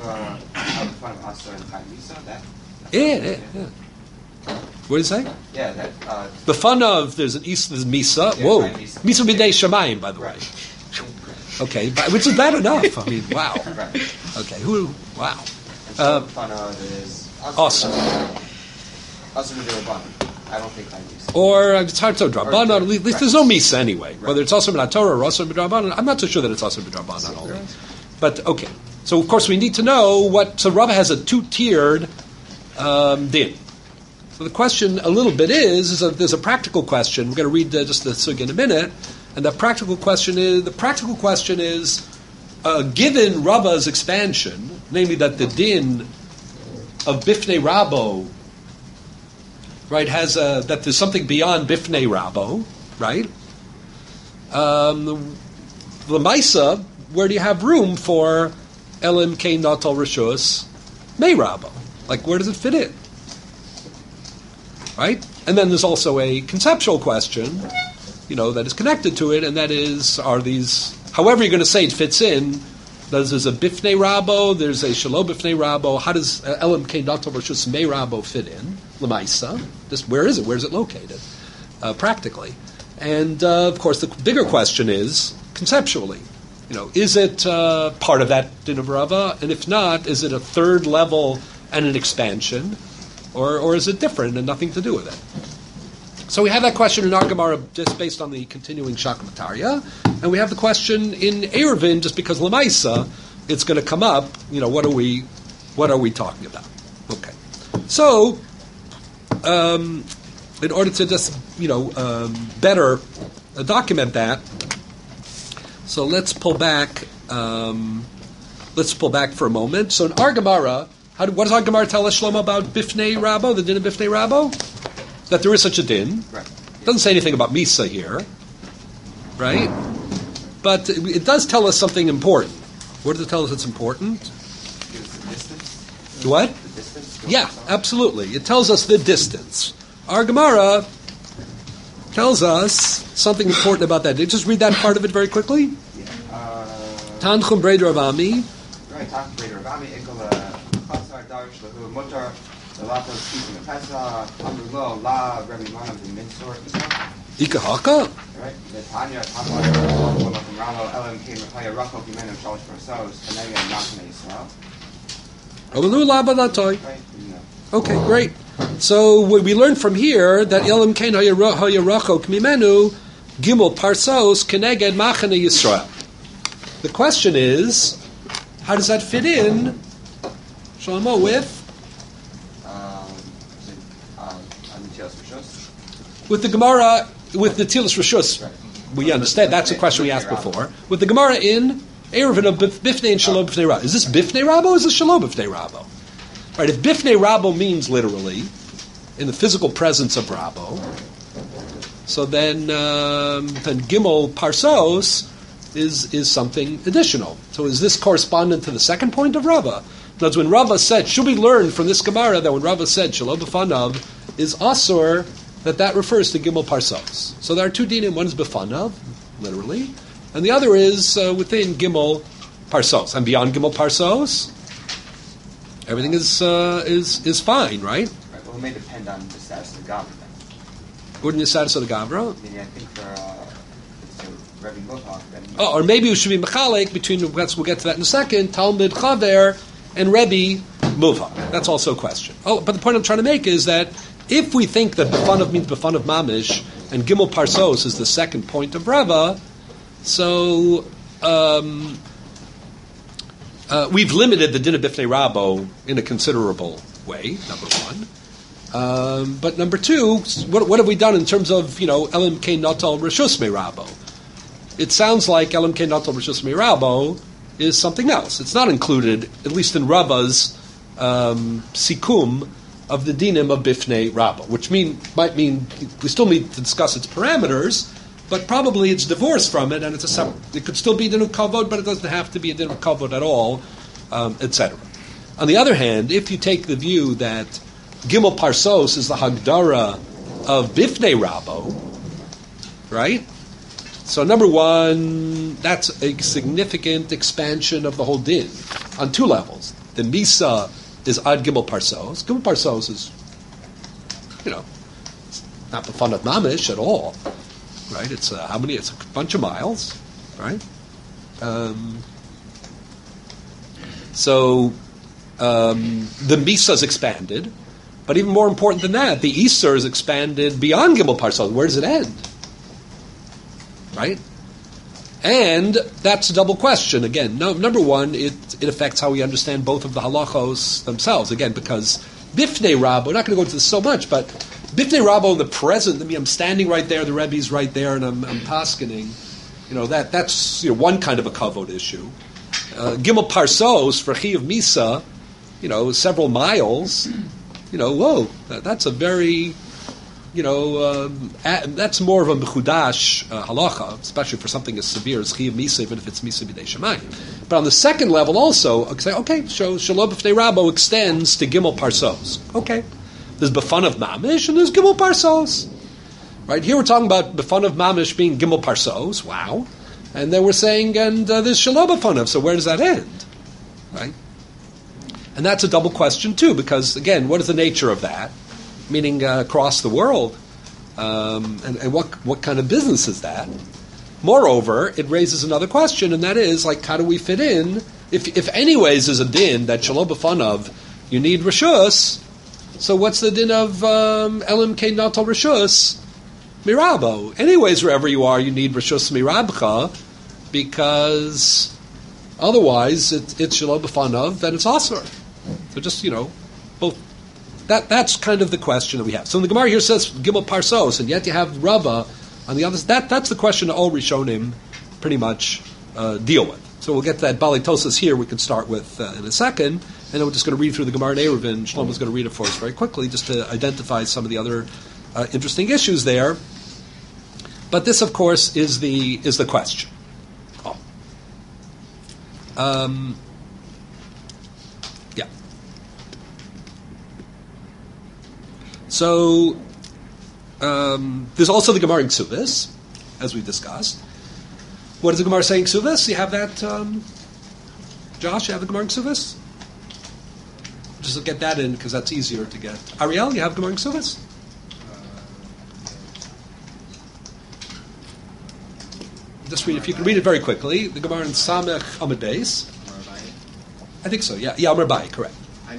Yeah, yeah, yeah. What did it say? Yeah, that... Uh, the fun of, there's an East, there's Misa. Yeah, Whoa. right, Misa. Misa b'dei Shamayim, by the right. way. Okay, but, which is bad enough. I mean, wow. Right. Okay, who, wow. And so Uh, the fun of is... Awesome. Awesome with the Rabbanon. I don't think I use it. Or uh, it's hard to Drabanan. At least right. there's no Misa anyway. Right. Whether it's also in Torah or also in Drabanan, I'm not so sure that it's also in Drabanan only. But okay, so of course we need to know what. So Rava has a two-tiered um, din. So the question a little bit is: is a, there's a practical question. We're going to read uh, just the sug in a minute, and the practical question is: the practical question is, uh, given Rava's expansion, namely that the din of Bifnei Rabo, right, has a, that there's something beyond Bifnei Rabo, right? Um, L'maisa, where do you have room for Elim Kein Natal Rishus Mei Rabo? Like, where does it fit in? Right? And then there's also a conceptual question, you know, that is connected to it, and that is, are these, however you're going to say it fits in, there's, there's a Bifnei Rabo, there's a Shalom Bifnei Rabo, how does uh, Elim Kein Natal Rishus Mei Rabo fit in? L'maisa, just where is it? Where is it located? Uh, practically. And, uh, of course, the bigger question is, conceptually, you know, is it uh, part of that din of Rava? And if not, is it a third level and an expansion? Or, or is it different and nothing to do with it? So we have that question in our Gemara just based on the continuing Shakmataria. And we have the question in Eruvin just because L'maisa, it's going to come up, you know, what are we, what are we talking about? Okay. So, um, in order to just, you know, um, better uh, document that, so let's pull back. Um, let's pull back for a moment. So in our Gemara, how do, what does our Gemara tell us, Shlomo, about Bifnei Rabo, the din of Bifnei Rabo? That there is such a din. Right. It doesn't say anything about Misa here, right? But it, it does tell us something important. What does it tell us that's important? Gives the distance. What? The distance. Yeah, absolutely. It tells us the distance. Our Gemara tells us something important about that. Did you just read that part of it very quickly? Yeah. Uh, Tanchum Brei Ravami. Right. Tanchum Brei Ravami. Ikol Chasar Darish Lahu Mutar. Lalatos Keeping the Pesach. Amru Lo La Remi Mana Minsor. Ikahaka. Right. The Tanya Tamar Lama from Ramo Elam came Rapaya Rachel Gimenu Shalish Barsos Kanega Nachne Yisrael. Obalu Laba Latoi. Right. Okay, great. So what we learned from here that Elam Kein Hayarachok Mimenu Gimel Parsos Keneged Machane Yisrael. The question is, how does that fit in, Shlomo, with Um, um, with the Gemara with the Tilas Rishus? Right. We understand that's a question we asked before. With the Gemara in Eruvin of Bifnei and Shalom Bifnei Rabo. Is this Bifnei Rabo or is this Shalom Bifnei Rabo? Right, if Bifnei Rabo means literally in the physical presence of Rabo, so then um, then Gimel Parsos is is something additional. So is this correspondent to the second point of Rava? Because when Rava said, should we learn from this Gemara that when Rava said Shalom B'fanav is Asur, that that refers to Gimel Parsos. So there are two dinim. One is B'fanav, literally, and the other is uh, within Gimel Parsos. And beyond Gimel Parsos, everything is uh, is is fine, right? Right, well, it may depend on the status of the Gavra then. Wouldn't the status of the Gavra? I mean, I think for uh, so Rebbe Mohawk, then. Oh, or maybe it should be Mechalek between, we'll get to that in a second, Talmud Chaver and Rebbe Muvha. That's also a question. Oh, but the point I'm trying to make is that if we think that B'fanav means B'fanav Mamish and Gimel Parsos is the second point of Rava, so um, uh, we've limited the Din of Bifnei Rabo in a considerable way, number one. Um, but number two, what, what have we done in terms of, you know, Elim Ke Natal Rishus Me'Rabo? It sounds like Elim Ke Natal Rishus Me'Rabo is something else. It's not included, at least in Rava's um, Sikum of the Dinim of Bifnei Rabo, which mean might mean we still need to discuss its parameters, but probably it's divorced from it, and it's a separate. It could still be Din of Kavod, but it doesn't have to be a Din of Kavod at all, um, et cetera. On the other hand, if you take the view that Gimel Parsos is the Hagdara of Bifnei Rabo, right? So number one, that's a significant expansion of the whole din on two levels. The Misa is Ad Gimel Parsos. Gimel Parsos is, you know, it's not the fun of Mamish at all, right? It's uh, how many? It's a bunch of miles, right? Um, so um, the Misa is expanded, but even more important than that, the Isser is expanded beyond Gimel Parsos. Where does it end? Right? And that's a double question. Again, no, number one, it, it affects how we understand both of the halachos themselves. Again, because Bifnei Rabo, we're not going to go into this so much, but Bifnei Rabo in the present, I mean, I'm standing right there, the Rebbe's right there, and I'm, I'm paskening. You know, that that's you know, one kind of a kavod issue. Uh, Gimel Parsos, for Chi of Misa, you know, several miles, you know, whoa, that, that's a very... You know, um, a, that's more of a mechudash uh, halacha, especially for something as severe as chiyuv misa, even if it's misa b'dei shemayim. But on the second level, also, I say, okay, so shalom b'fnei Rabo extends to gimel parsos. Okay, there's b'fanav mamish and there's gimel parsos. Right here, we're talking about b'fanav mamish being gimel parsos. Wow, and then we're saying, and uh, there's shalom b'fanav. So where does that end? Right, and that's a double question too, because again, what is the nature of that? Meaning uh, across the world, um, and, and what what kind of business is that? Moreover, it raises another question, and that is, like, how do we fit in? If, if anyways is a din that shalom b'fanav, you need rishus, so what's the din of um, elim ke natal rishus mirabo? Anyways, wherever you are, you need rishus mirabcha, because otherwise it, it's shalom b'fanav, and it's asur. So just, you know, both. That that's kind of the question that we have. So the Gemara here says Gimel Parsos, and yet you have Rava on the other. That that's the question that all Rishonim pretty much uh, deal with. So we'll get to that Bali Tosas here. We can start with uh, in a second, and then we're just going to read through the Gemara in Eruvin. Shlomo's going to read it for us very quickly, just to identify some of the other uh, interesting issues there. But this, of course, is the is the question. Oh. Um. So, um, there's also the Gemara in Ksubis, as we discussed. What is the Gemara saying in Ksubis? You have that, um, Josh, you have the Gemara in Ksubis? Just get that in, because that's easier to get. Ariel, you have Gemara in Ksubis? Just read, if you can read it very quickly, the Gemara in Samech Amud Beis. I think so, yeah. Yeah, Amar Bai, correct.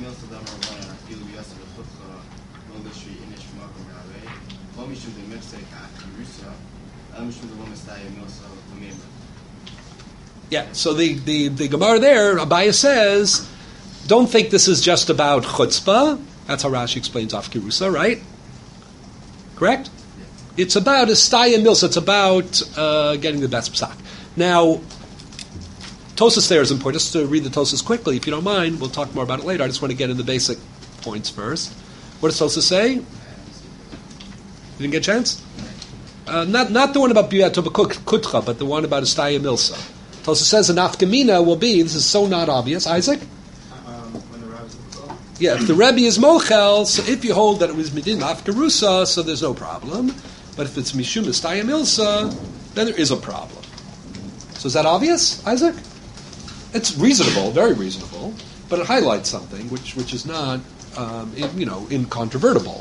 Yeah, so the, the, the Gemara there, Abaya says, don't think this is just about chutzpah. That's how Rashi explains Af Kirusa, right? Correct? Yeah. It's about Estaya Milsa. It's about uh, getting the best psak. Now, Tosas there is important. Just to read the Tosas quickly, if you don't mind. We'll talk more about it later. I just want to get in the basic points first. What does Tosas say? You didn't get a chance? Uh, not not the one about Biyat Kutcha, but the one about Estaya Milsa. Tosa says the nafkamina will be, this is so not obvious. Isaac? Um, when the rabbis Yeah, if the Rebbe is Mochel, so if you hold that it was Midin Afkarusa, so there's no problem. But if it's Mishum Estaya Milsa, then there is a problem. So is that obvious, Isaac? It's reasonable, very reasonable, but it highlights something which which is not, um, in, you know, incontrovertible.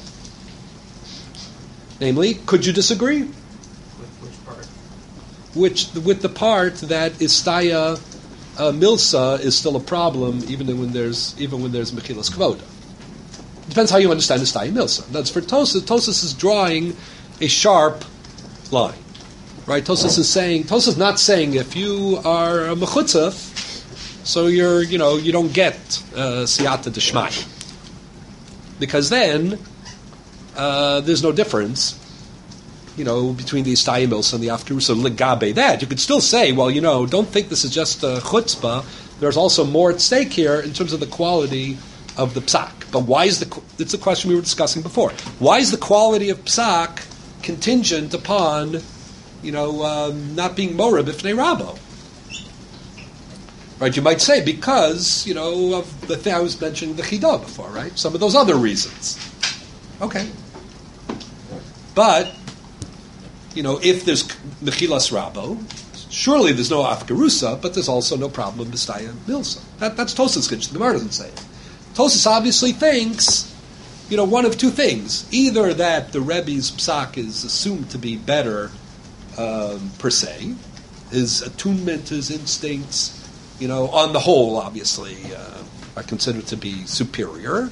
Namely, could you disagree? With which part? Which with the part that Istaya uh, Milsa is still a problem, even when there's even when there's Mechilas Kvoda. Depends how you understand Istaya Milsa. That's for Tosas. Tosas is drawing a sharp line, right? Tosas is saying Tosas is not saying if you are a mechutza, so you're you know you don't get uh, siyata d'shmaya, because then. Uh, there's no difference, you know, between the Istaya Milsa and the Afkarusa Ligabe. That you could still say, well, you know, don't think this is just a chutzpah. There's also more at stake here in terms of the quality of the psak. But why is the? It's a question we were discussing before. Why is the quality of psak contingent upon, you know, um, not being moreh b'fnei rabo? Right? You might say because you know of the thing I was mentioning the chidah before, right? Some of those other reasons. Okay. But, you know, if there's Mechilas Rabo, surely there's no Afkarusa, but there's also no problem with Istaya Milsa. That, that's Tosas' Kiddush. The Gemara doesn't say it. Tosas obviously thinks, you know, one of two things. Either that the Rebbe's psak is assumed to be better um, per se, his attunement, his instincts, you know, on the whole, obviously, uh, are considered to be superior.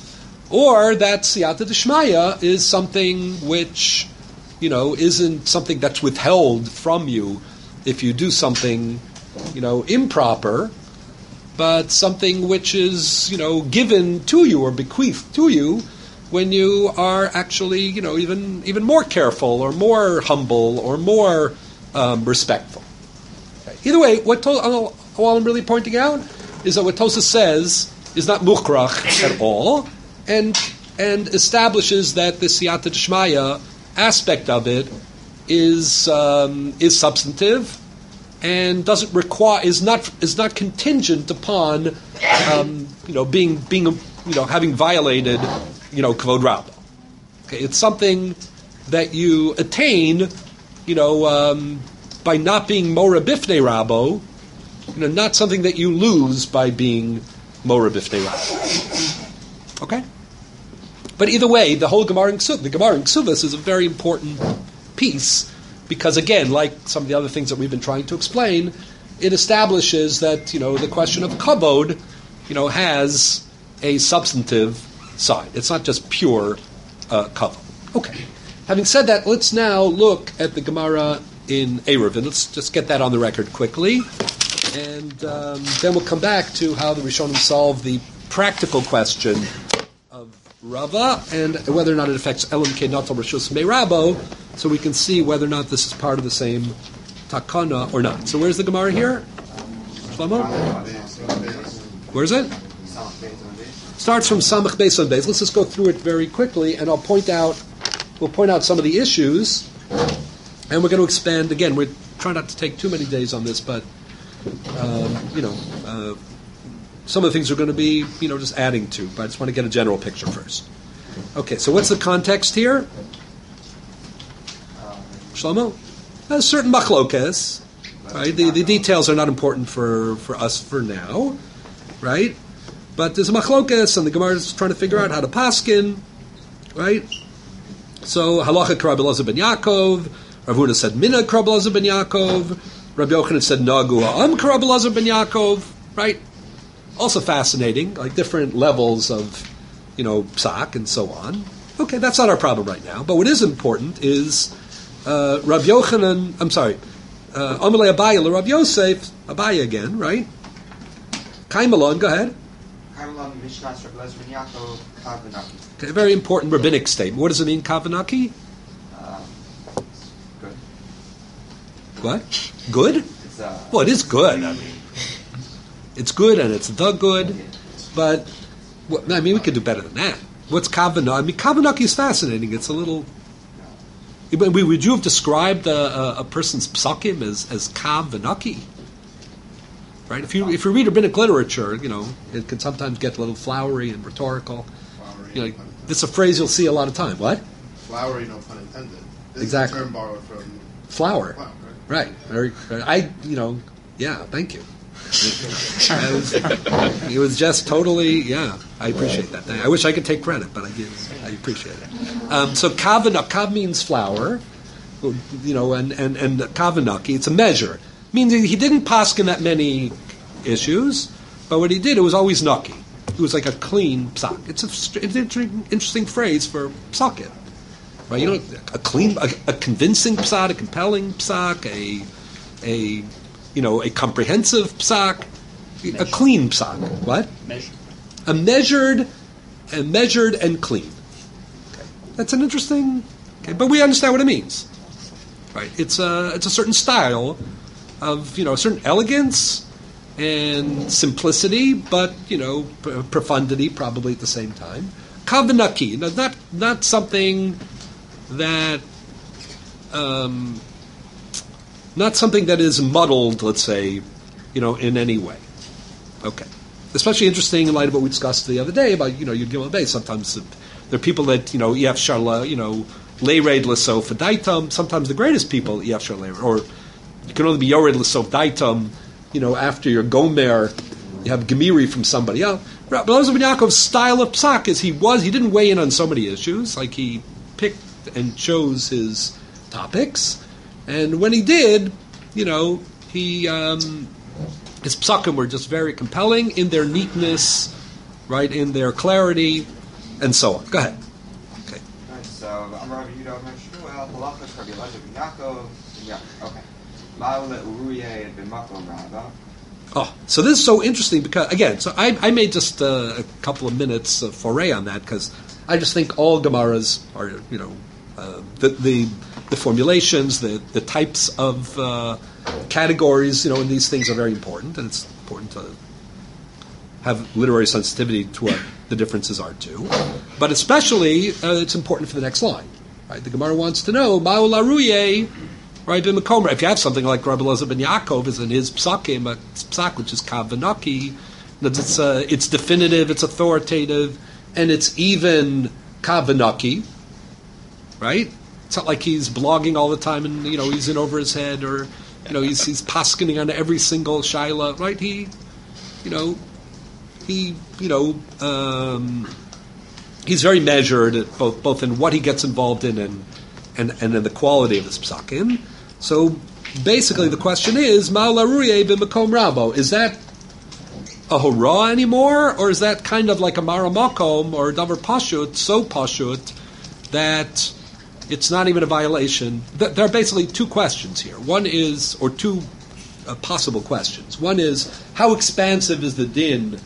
Or that siyata d'shmaya is something which, you know, isn't something that's withheld from you if you do something, you know, improper, but something which is, you know, given to you or bequeathed to you when you are actually, you know, even even more careful or more humble or more um, respectful. Okay. Either way, what to- all I'm really pointing out is that what Tosas says is not mukhrach at all. And and establishes that the siyata d'shmaya aspect of it is um, is substantive and doesn't require is not is not contingent upon um, you know being being you know having violated you know kvod rabbo. Okay, it's something that you attain you know um, by not being moreh b'fnei rabbo. You know, not something that you lose by being moreh b'fnei rabbo. Okay. But either way, the whole Gemara in Ksuvas, the Gemara in Ksuvas is a very important piece because, again, like some of the other things that we've been trying to explain, it establishes that, you know, the question of kavod, you know, has a substantive side. It's not just pure uh, kavod. Okay. Having said that, let's now look at the Gemara in Eruvin. Let's just get that on the record quickly. And um, then we'll come back to how the Rishonim solve the practical question of Rava, and whether or not it affects Elam Ke Natal Rishus Meirabo, so we can see whether or not this is part of the same takana or not. So where's the Gemara here? Shlomo? Where is it? Starts from Samach Beis on Beis. Let's just go through it very quickly, and I'll point out, we'll point out some of the issues, and we're going to expand, again, we're trying not to take too many days on this, but, um, you know, uh, some of the things are going to be, you know, just adding to, but I just want to get a general picture first. Okay, so what's the context here? Shlomo? A certain machlokes, right? The, the details are not important for, for us for now, right? But there's a machlokes, and the Gemara is trying to figure out how to paskin, right? So, halacha Rabbi Elazar ben Yaakov, Rav Huna said mina Rabbi Elazar ben Yaakov, Rabbi Yochanan said nagu ha'am Rabbi Elazar ben Yaakov, right? Also fascinating, like different levels of, you know, psak and so on. Okay, that's not our problem right now. But what is important is uh, Rabbi Yochanan, I'm sorry, Amalei Abaye le Rabbi Yosef, Abaye again, right? Kaimalon, go ahead. Kaimalon, Mishnas, Rabbi Elazar ben Yaakov, Kavanaki. Okay, a very important rabbinic statement. What does it mean, Kavanaki? Um, good. What? Good? It's, uh, Well, it is good, I mean. It's good and it's the good, but I mean we could do better than that. What's Kavanaki? I mean Kavanaki is fascinating. It's a little, Would you have described a, a, a person's psakim as, as kav v'naki? Right? If you if you read rabbinic literature, you know, it can sometimes get a little flowery and rhetorical. Flowery, You know, no pun intended. this is a phrase you'll see a lot of time. What? Flowery, no pun intended. This Exactly. is a term borrowed from Flower. flower, right? Right. Very. I. You know. Yeah. Thank you. I was, it was just totally. Yeah. I appreciate that. I wish I could take credit, but I give. I appreciate it. Um, so kavanaki. Kav means flower. You know, and and and kavanaki. It's a measure. Means he didn't paskin that many issues, but what he did, it was always naki. It was like a clean psak. It's, a, it's an interesting, interesting phrase for psakim. Right? You know, a clean, a, a convincing psak, a compelling psak, a, a, you know, a comprehensive psak, a clean psak. What? Measure. A measured, and measured and clean. Okay. That's an interesting. Okay, but we understand what it means. Right? It's a, it's a certain style of, you know, a certain elegance and simplicity, but, you know, p- profundity probably at the same time. Kavanaki, not not something that, um, not something that is muddled, let's say, you know, in any way. Okay. Especially interesting in light of what we discussed the other day about, you know, Yud Gimel Beis. Sometimes there are people that, you know, Ef Sharla, you know, Leiraid L'Sof Daitam. Sometimes the greatest people, Ef Sharla, or you can only be Yored L'Sof Daitam, you know, after your Gomer, you have Gemiri from somebody else. Rabbi Elazar ben Yaakov's style of psak is he was, he didn't weigh in on so many issues, like he picked and chose his topics, and when he did, you know, he, um, his psakim were just very compelling in their neatness, right, in their clarity, and so on. Go ahead. Okay. Alright, so I'm Rabbi Yudah ben Shmuel, halachas Rabbi Elazar ben Yaakov, yeah, okay. Ma'ale Uruye ben Makom Rabba. Oh, so this is so interesting because, again, so I, I made just uh, a couple of minutes of foray on that because I just think all Gemaras are, you know, uh, the, the the formulations, the, the types of uh, categories, you know, and these things are very important, and it's important to have literary sensitivity to what the differences are too. But especially, uh, it's important for the next line, right? The Gemara wants to know, Ma'ul Aruye, right, in Makom. If you have something like Rabbi Elazar ben Yaakov is in his psakim, a psak which is kavanaki, it's uh, it's definitive, it's authoritative, and it's even kavanaki, right? It's not like he's blogging all the time and, you know, he's in over his head, or, you know, he's he's paskening on every single shaila, right? He, you know, he, you know, um, he's very measured both both in what he gets involved in and and and in the quality of his psakim. So basically, the question is, Ma'al Aruye b'Makom Rabo. Is that a hurrah anymore, or is that kind of like a Maramakom or a Davar Pashut, so Pashut that it's not even a violation? There are basically two questions here. One is, or two uh, possible questions. One is, how expansive is the din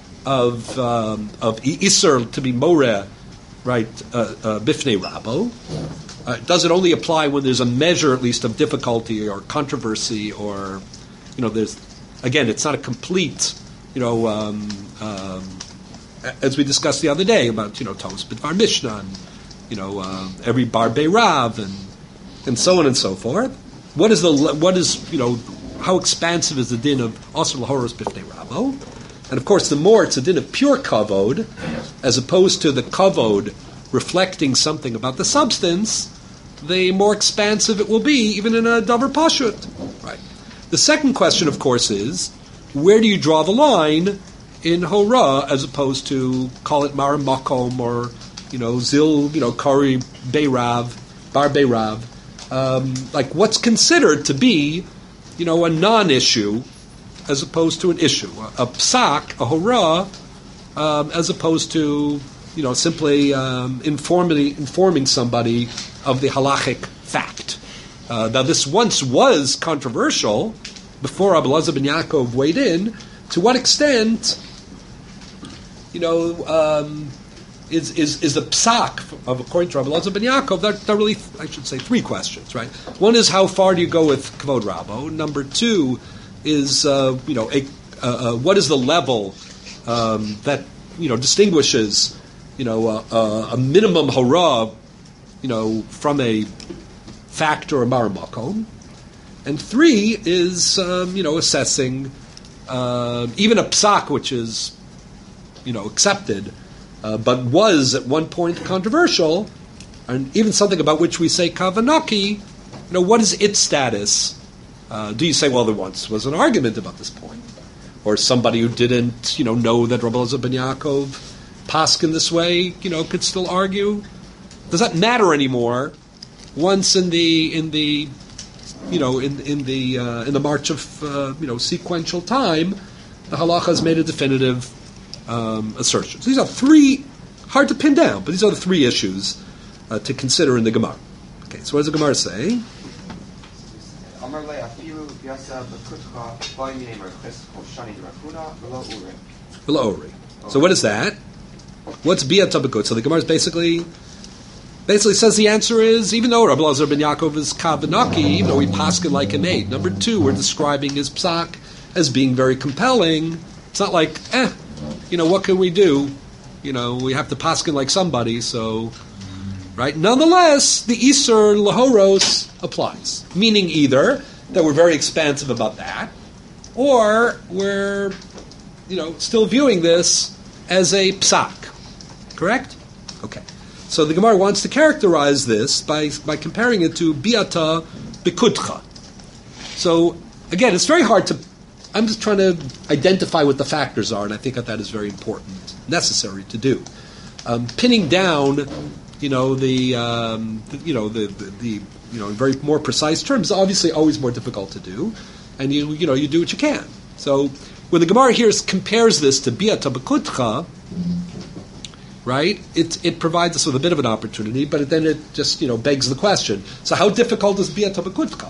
of um, of Isser to be Moreh, right, uh, uh, Bifnei Rabo? Uh, does it only apply when there's a measure, at least, of difficulty or controversy, or, you know, there's, again, it's not a complete, you know, um, um, as we discussed the other day about, you know, Tos B'dvar Mishnah, and, you know, uh, every Bar Beirav, and and so on and so forth. What is the, what is, you know, how expansive is the din of Asr L'Horos B'fnei Rabo? And of course, the more it's a din of pure kavod, as opposed to the kavod reflecting something about the substance, the more expansive it will be, even in a davar pashut. Right. The second question, of course, is where do you draw the line in hora, as opposed to call it mar makom or, you know, zil, you know, kari beirav, bar beirav, um, like what's considered to be, you know, a non-issue as opposed to an issue, a, a psak, a hora, um, as opposed to, you know, simply um, informing, informing somebody of the halachic fact. Uh, now, this once was controversial before Rabbi Elazar ben Yaakov weighed in. To what extent, you know, um, is, is is the psak of, according to Rabbi Elazar ben Yaakov? There, there are really, I should say, three questions, right? One is, how far do you go with kavod rabo? Number two is, uh, you know, a, uh, uh, what is the level um, that, you know, distinguishes, you know, uh, uh, a minimum hora, you know, from a factor or maramakom. And three is, um, you know, assessing uh, even a psak, which is, you know, accepted, uh, but was at one point controversial, and even something about which we say kavanaki, you know, what is its status? Uh, do you say, well, there once was an argument about this point? Or somebody who didn't, you know, know that Rabbi Elazar ben Yaakov paskin this way, you know, could still argue? Does that matter anymore? Once in the in the, you know, in in the uh, in the march of uh, you know sequential time, the halacha has made a definitive um, assertion. So these are three hard to pin down, but these are the three issues uh, to consider in the Gemara. Okay, so what does the Gemara say? So what is that? What's biyat tabakut? So the Gemara is basically basically says the answer is, even though Rabbi Elazar ben Yaakov is kavanaki, even though we paskin like an eight. Number two, we're describing his psak as being very compelling. It's not like, eh, you know, what can we do? You know, we have to paskin like somebody, so, right? Nonetheless, the Isur Lahoros applies. Meaning either that we're very expansive about that, or we're, you know, still viewing this as a psak. Correct? Okay. So the Gemara wants to characterize this by by comparing it to biata bikutcha. So again, it's very hard to. I'm just trying to identify what the factors are, and I think that that is very important, necessary to do. Um, pinning down, you know, the, um, the you know the, the the you know in very more precise terms, is obviously always more difficult to do, and you you know you do what you can. So when the Gemara here compares this to biata bikutcha, right? It it provides us with a bit of an opportunity, but then it just you know begs the question. So how difficult is biyat tabakutcha?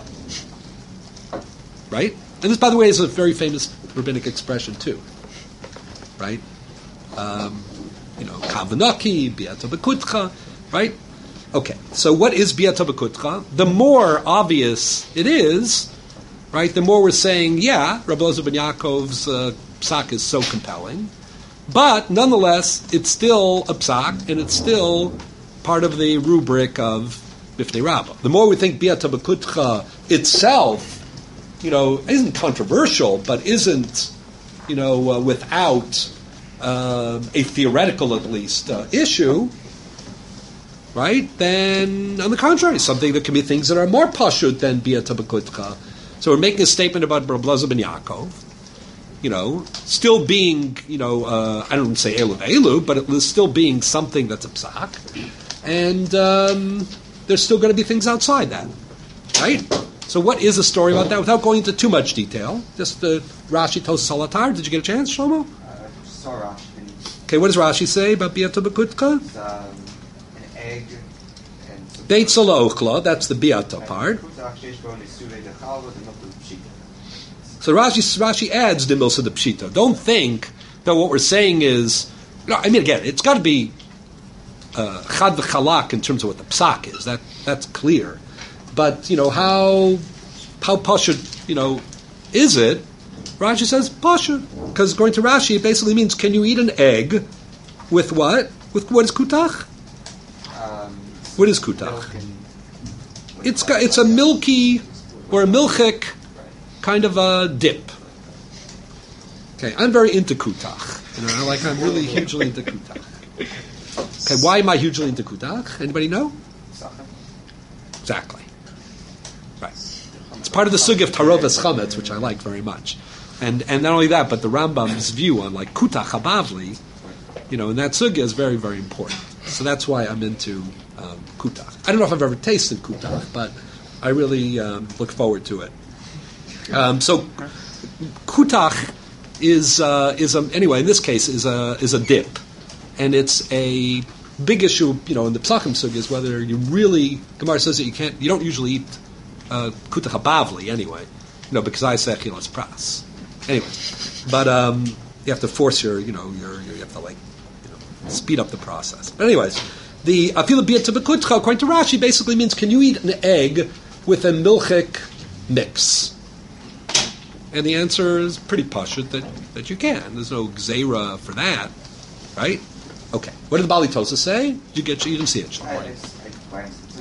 Right? And this, by the way, is a very famous rabbinic expression too. Right? Um, you know, kavanaki, biyat tabakutcha. Right? Okay. So what is biyat tabakutcha? The more obvious it is, right? The more we're saying, yeah, Rabbi Elazar ben Yaakov's uh, psak is so compelling. But nonetheless, it's still a psak, and it's still part of the rubric of Bifnei Rabbah. The more we think biyat tabakutcha itself, you know, isn't controversial, but isn't, you know, uh, without uh, a theoretical, at least, uh, issue, right? Then, on the contrary, something that can be things that are more pashut than biyat tabakutcha. So we're making a statement about Rabbi Elazar ben Yaakov. You know, still being, you know, uh, I don't say elu elu, but it was still being something that's a psak, and um, there's still going to be things outside that, right? So, what is the story about that? Without going into too much detail, just the Rashi Tos Salatar. Did you get a chance, Shlomo? Uh, saw Rashi. Okay, what does Rashi say about biyat tabakutcha? It's um, an egg and Beit salochla. That's the biyata part. So Rashi, Rashi adds the milsa de pshita. Don't think that what we're saying is, you know, I mean, again, it's got to be uh, chad v'chalak in terms of what the psak is. That that's clear. But you know how how pashut, you know, is it? Rashi says pashut, because according to Rashi, it basically means, can you eat an egg with what? With what is kutach? Um, What is kutach? It's got, it's a milky or a milchik kind of a dip. Okay, I'm very into kutach. You know, like I'm really hugely into kutach. Okay, why am I hugely into kutach? Anybody know? Exactly. Right. It's part of the sugi of tarovas chametz, which I like very much. And and not only that, but the Rambam's view on like kutach habavli, you know, and that sugi is very, very important. So that's why I'm into um, kutach. I don't know if I've ever tasted kutach, but I really um, look forward to it. Um, so, kutach is uh, is a, anyway. In this case, is a is a dip, and it's a big issue. You know, in the psachim sugi is whether you really. Gemara says that you can't. You don't usually eat uh, kutach habavli anyway. You know, because I say chilas pras. Anyway, but um, you have to force your. You know, your, your you have to like, you know, speed up the process. But anyways, the afilu biyat tabakutcha, according to Rashi, basically means, can you eat an egg with a milchik mix? And the answer is pretty pashut that, that you can. There's no gzeira for that, right? Okay. What did the Bali Tosa say? Did you get? You didn't see it. I, I, I glanced. It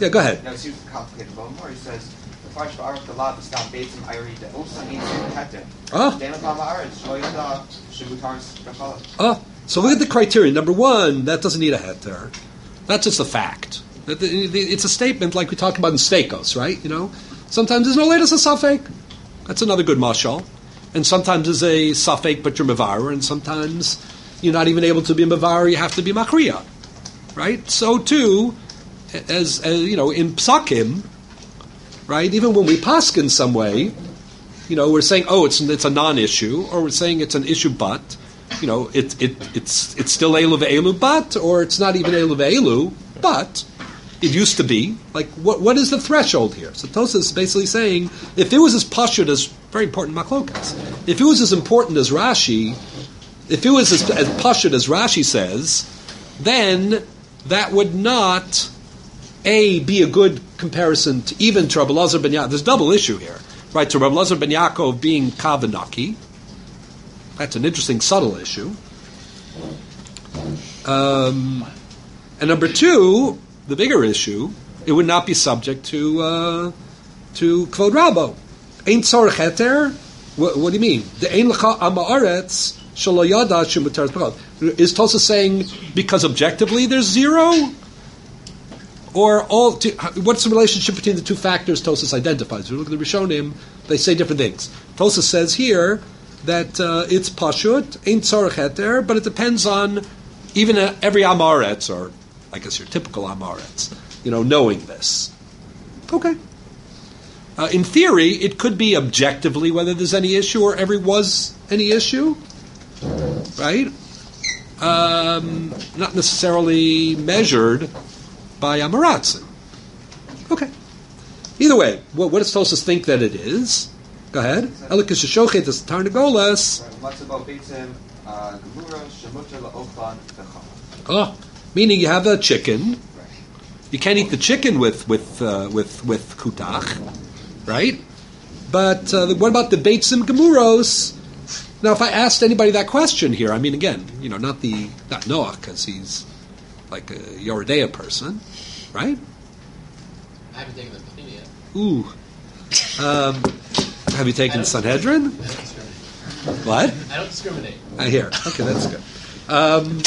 Yeah, go ahead. No, it seems complicated a little more. He says, the Farsh Ba'arat the law, the Stam Beitzim Iri, the Osa needs to protect it. Oh. Dana Ba'arat, Shoyada, Shibutars, Bachala. Oh, so look at the criteria. Number one, that doesn't need a heter. That's just a fact. It's a statement like we talk about in Steakos, right? You know, sometimes there's no latest a suffix. That's another good mashal. And sometimes there's a suffix, but you're mevar, and sometimes you're not even able to be mevar. You have to be machriya, right? So too, as, as you know, in psakim, right? Even when we paskin some way, you know, we're saying, oh, it's it's a non-issue, or we're saying it's an issue, but you know, it it it's it's still elu ve'elu, but, or it's not even elu ve'elu, but. It used to be. Like, what what is the threshold here? So Tosas is basically saying, if it was as pashut as, very important machlokas, if it was as important as Rashi, if it was as, as pashut as Rashi says, then that would not, A, be a good comparison to even to Rabbi Elazar ben Yaakov. There's a double issue here, right? To Rabbi Elazar ben Yaakov being kavanaki. That's an interesting, subtle issue. Um, and number two, the bigger issue, it would not be subject to uh, to Kvod Rabo. Ain't tzorech heter? What, what do you mean? The ein lecha amaretz shelo yada shemutar b'chol. Is Tosa saying because objectively there's zero, or all? To, what's the relationship between the two factors Tosa identifies? We look at the Rishonim; they say different things. Tosa says here that uh, it's pashut, ain't tzorech heter, but it depends on even uh, every amaretz or. I guess your typical Amoritz, you know, knowing this. Okay. Uh, in theory, it could be objectively whether there's any issue or ever was any issue, right? Um, not necessarily measured by Amoratzin. Okay. Either way, what, what does Tosas think that it is? Go ahead. Elikas Sheshochet is Tarnagolas. Oh. Meaning you have a chicken, you can't eat the chicken with with uh, with with kutach, right? But uh, what about the beitzim gemuros? Now, if I asked anybody that question here, I mean, again, you know, not the not Noah because he's like a Yoredeya person, right? I haven't taken the Bethany yet. Ooh, um, have you taken Sanhedrin? What? I don't discriminate. I hear. Okay, that's good. Um,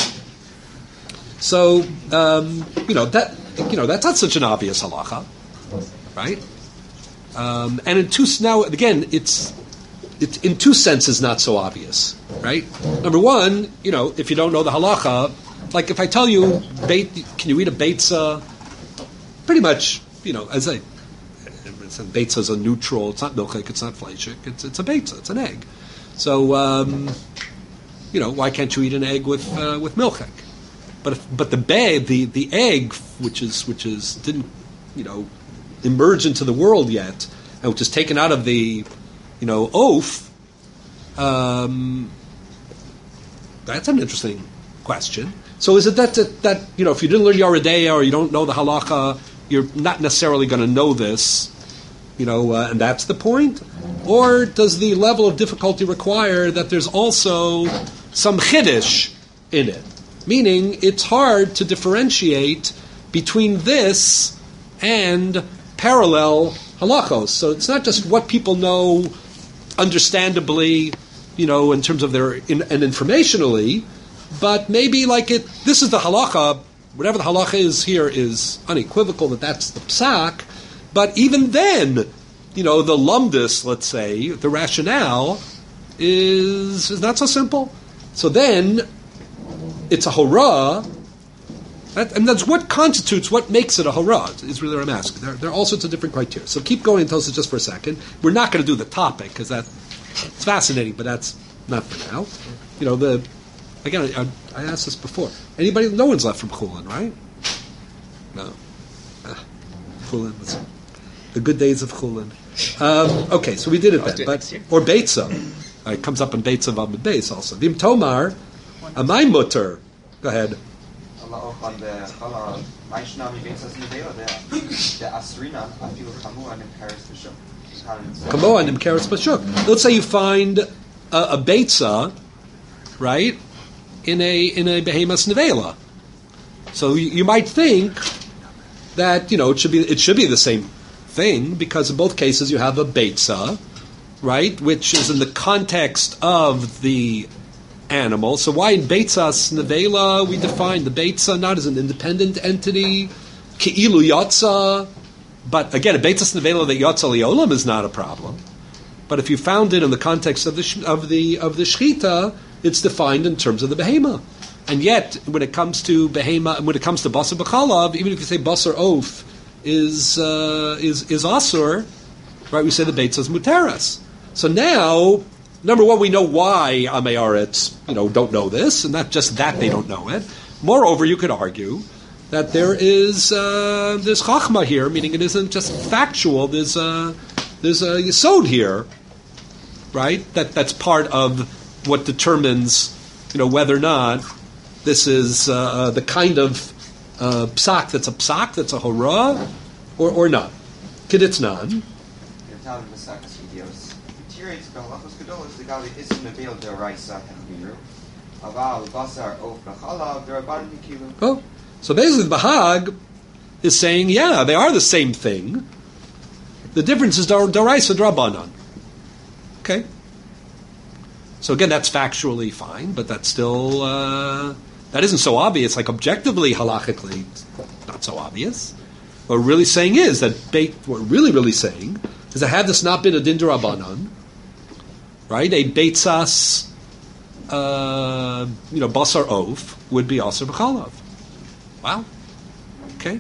So, um, you know, that you know that's not such an obvious halacha, right? Um, and in two now again, it's it's in two senses not so obvious, right? Number one, you know, if you don't know the halacha, like if I tell you, bait, can you eat a beitza? Pretty much, you know, as I, beitza is a neutral. It's not milchik. It's not fleishik. It's it's a beitza. It's an egg. So, um, you know, why can't you eat an egg with uh, with milchik? But if, but the bag, the, the egg, which is which is didn't you know emerge into the world yet, and which is taken out of the you know oaf, um, that's an interesting question. So is it that, that that you know if you didn't learn Yoredeya or you don't know the halacha, you're not necessarily going to know this, you know, uh, and that's the point, or does the level of difficulty require that there's also some chiddush in it? Meaning, it's hard to differentiate between this and parallel halachos. So it's not just what people know, understandably, you know, in terms of their in, and informationally, but maybe like it. This is the halacha. Whatever the halacha is here is unequivocal that that's the psak. But even then, you know, the lumdus, let's say, the rationale is is not so simple. So then. It's a hora, that, and that's what constitutes, what makes it a hora, is really what I'm asking. There, there are all sorts of different criteria. So keep going, Tosa, just for a second. We're not going to do the topic, because that it's fascinating, but that's not for now. You know, the again, I, I asked this before. Anybody, no one's left from Chulin, right? No. Ah, Chulin, was the good days of Chulin. Um, okay, so we did it then. But, or Beitza. Uh, it comes up in Beitza Vamid Beis also. Vim Tomar, Amai Mutter. Go ahead. Kamoa and Imkeres Bashuk. Let's say you find a, a Beitza, right, in a in a Behemoth Nevela. So you, you might think, that you know it should be it should be the same thing, because in both cases you have a beitza, right, which is in the context of the animal. So why in beitzas nevela we define the beitza not as an independent entity, ke'ilu yotza, but again a beitzas nevela that yotza liolam is not a problem. But if you found it in the context of the sh- of the of the shechita, it's defined in terms of the behema. And yet, when it comes to behema, when it comes to basar b'chalav, even if you say basar oaf is uh, is is asur, right? We say the beitzas muteras. So now, number one, we know why Amei Aretz, you know, don't know this, and not just that they don't know it. Moreover, you could argue that there is uh, there's chachma here, meaning it isn't just factual. There's a there's a yesod here, right? That that's part of what determines, you know, whether or not this is uh, the kind of uh, psak that's a psak, that's a hora, or or not. Kiditz Oh, so basically the Bahag is saying, yeah, they are the same thing. The difference is Daraisa Drabanan. Okay. So again, that's factually fine, but that's still, uh, that isn't so obvious. Like objectively, halachically, not so obvious. What we're really saying is that, beit, what we're really, really saying is that had this not been a din derabanan, right, a beitzas, uh, you know, basar oaf would be aser b'chalav. Wow. Okay.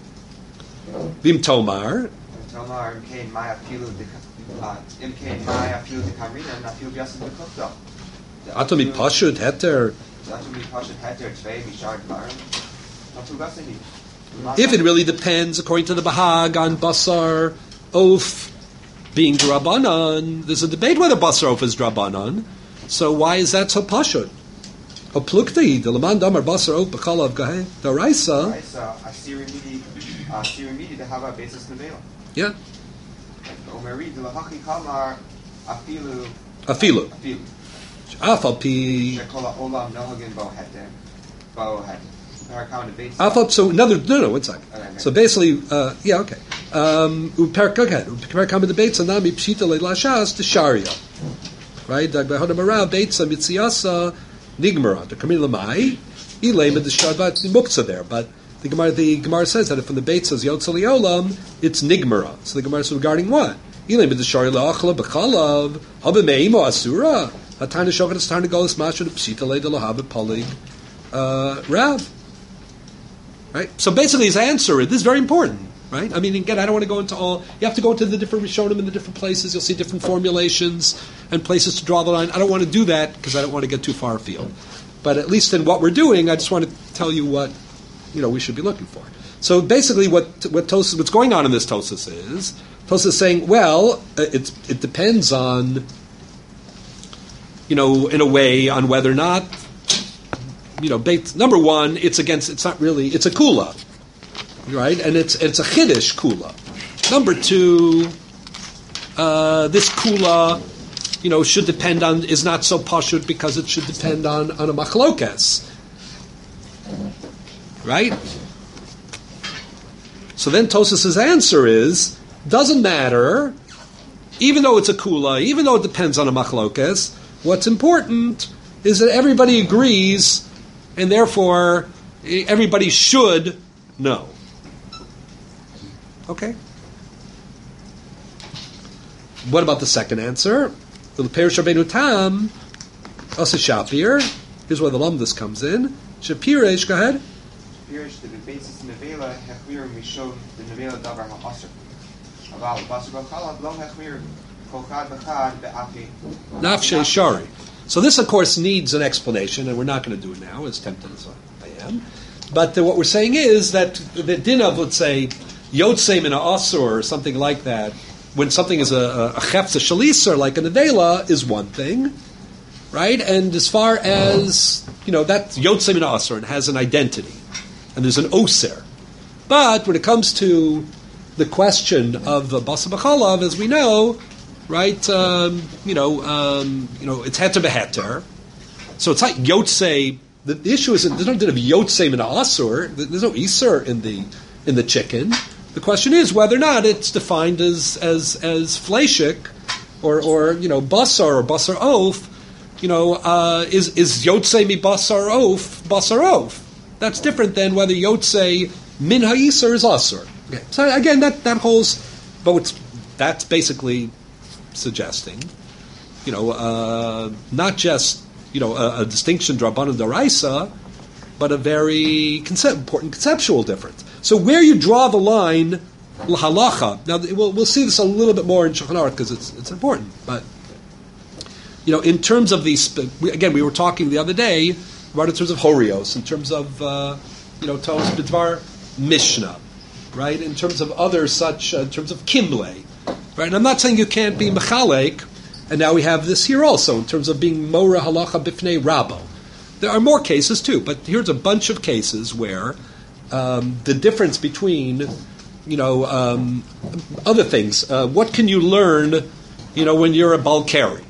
Vim tomar. Tomar imkein maya filu imkein maya filu de kamrina na filu biasim de kofda. Atomi pashut heter. Atomi pashut heter tvei mishar dvarim. Atu gasehi. If it really depends, according to the Bahag, on basar oaf being drabanan, there's a debate whether basar oaf is drabanan. So why is that so pashut? Oplukti the laman damar basar oaf b'chalav gahe daraisa. Daraisa asiri midi asiri midi to have a basis nevela. Yeah. Omeri de lahachi kamar afilu Afilu. afilu. Afal pi. Shekola olam nohagin bo heter bo heter. Afal. So another no no one second. Okay. So basically, uh, yeah okay. Um, Uperkagad uperkam the beitza nami pshita leilashas to sharia. Right. Dagbahoda mara beitza mitziasa nigmara. The kamil lamai ilay with the shadbat muktzah there, but. The Gemara, the Gemara says that if from the Beit says Yotzel Yolam, it's Nigmara. So the Gemara says regarding what? Ilim b'deshari la'achla b'chalav habe me'imo asura hatana shokat astarna golis mashu pshita le'da lahabe polig Rav. Right. So basically, his answer is this is very important. Right. I mean, again, I don't want to go into all. You have to go into the different Rishonim in the different places. You'll see different formulations and places to draw the line. I don't want to do that because I don't want to get too far afield. But at least in what we're doing, I just want to tell you what. You know, we should be looking for. So basically, what what Tosas, what's going on in this Tosas is Tosas is saying, well, it's it depends on, you know, in a way, on whether or not, you know, beit, number one, it's against, it's not really, it's a kula, right, and it's it's a chiddush kula. Number two, uh, this kula, you know, should depend on is not so pashut because it should depend on on a machlokes. Right? So then Tosas's answer is, doesn't matter, even though it's a kula, even though it depends on a machlokes, what's important is that everybody agrees, and therefore everybody should know. Okay? What about the second answer? The Perish Rabbeinu Tam, Asa Shapir, here's where the Lumdus comes in. Shapiresh, go ahead. Pirish the basis nevela hechmir mishon the nevela davar ha'asr. Aval basar b'chalav lo hechmir kochad b'chad be'afi. Nafshe shari. So this, of course, needs an explanation, and we're not going to do it now, as tempted as I am. But the, what we're saying is that the din of, let's say, yotzeim in a asur or something like that, when something is a, a chefza shalisar, like a nevela, is one thing, right? And as far as, you know, that yotzeim in a asur, it has an identity. And there's an oser. But when it comes to the question of uh, basar b'chalav, as we know, right, um, you know, um, you know, it's heter beheter. So it's like yotzei. The, the issue is that there's no din of yotzei in asur. There's no iser in the in the chicken. The question is whether or not it's defined as as as fleishik, or or you know basar or basar oaf. You know, uh, is is yotzei mi basar oaf basar oaf? That's different than whether yotzei min ha'isar is asur. Okay. So again, that that holds, but it's, that's basically suggesting, you know, uh, not just you know a, a distinction drabanan daraisa, but a very concept, important conceptual difference. So where you draw the line, l'halacha. Now we'll we'll see this a little bit more in Shulchan Aruch because it's it's important. But you know, in terms of these, again, we were talking the other day about in terms of horios, in terms of uh, you know Tos B'dvar Mishnah, right? In terms of other such, uh, in terms of kimle, right? And I'm not saying you can't be mechalek. And now we have this here also in terms of being mora halacha bifnei rabbo. There are more cases too, but here's a bunch of cases where um, the difference between, you know, um, other things. Uh, what can you learn, you know, when you're a Balkari?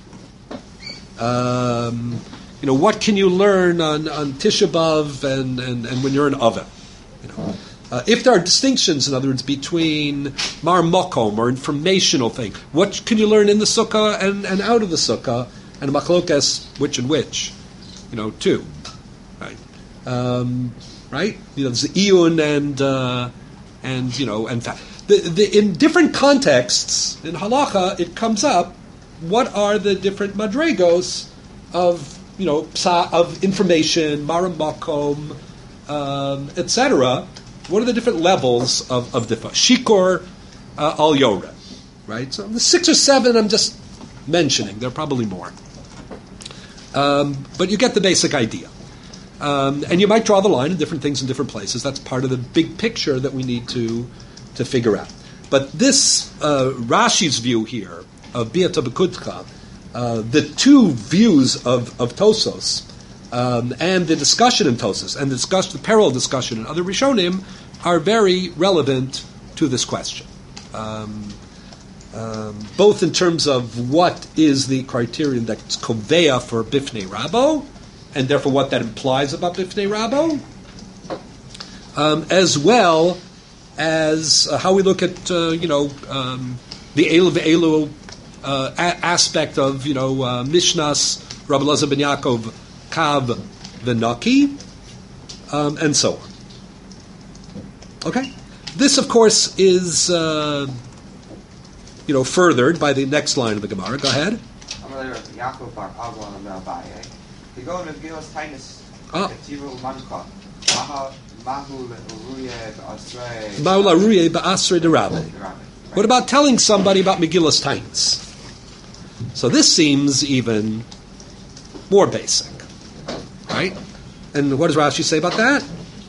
Um, you know, what can you learn on, on Tisha B'Av and, and, and when you're an oven? You know, uh, if there are distinctions, in other words, between mar mokom or informational thing, what can you learn in the sukkah and, and out of the sukkah, and machlokas which and which? You know, too, right? Um, right? You know, there's iyun and uh, and you know and fa- the, the in different contexts in halacha it comes up. What are the different madregos of you know psa, of information, maram makom, um, et cetera? What are the different levels of of diffa shikor uh, al yora? Right. So the six or seven I'm just mentioning. There are probably more. Um, but you get the basic idea. Um, and you might draw the line in different things in different places. That's part of the big picture that we need to to figure out. But this, uh, Rashi's view here of Biata B'Kutcha, uh, the two views of, of Tosos, um, and the discussion in Tosos, and the, discuss, the parallel discussion in other Rishonim, are very relevant to this question. Um, Um, both in terms of what is the criterion that's koveya for bifnei rabo, and therefore what that implies about bifnei rabo, um, as well as uh, how we look at uh, you know um, the elu ve'elu uh, a- aspect of you know uh, Mishnas Rabbi Elazar ben Yaakov Kav Venaki, um, and so on. Okay, this of course is. Uh, You know, furthered by the next line of the Gemara. Go ahead. What about telling somebody about Megillas Tainis? So this seems even more basic, right? And what does Rashi say about that?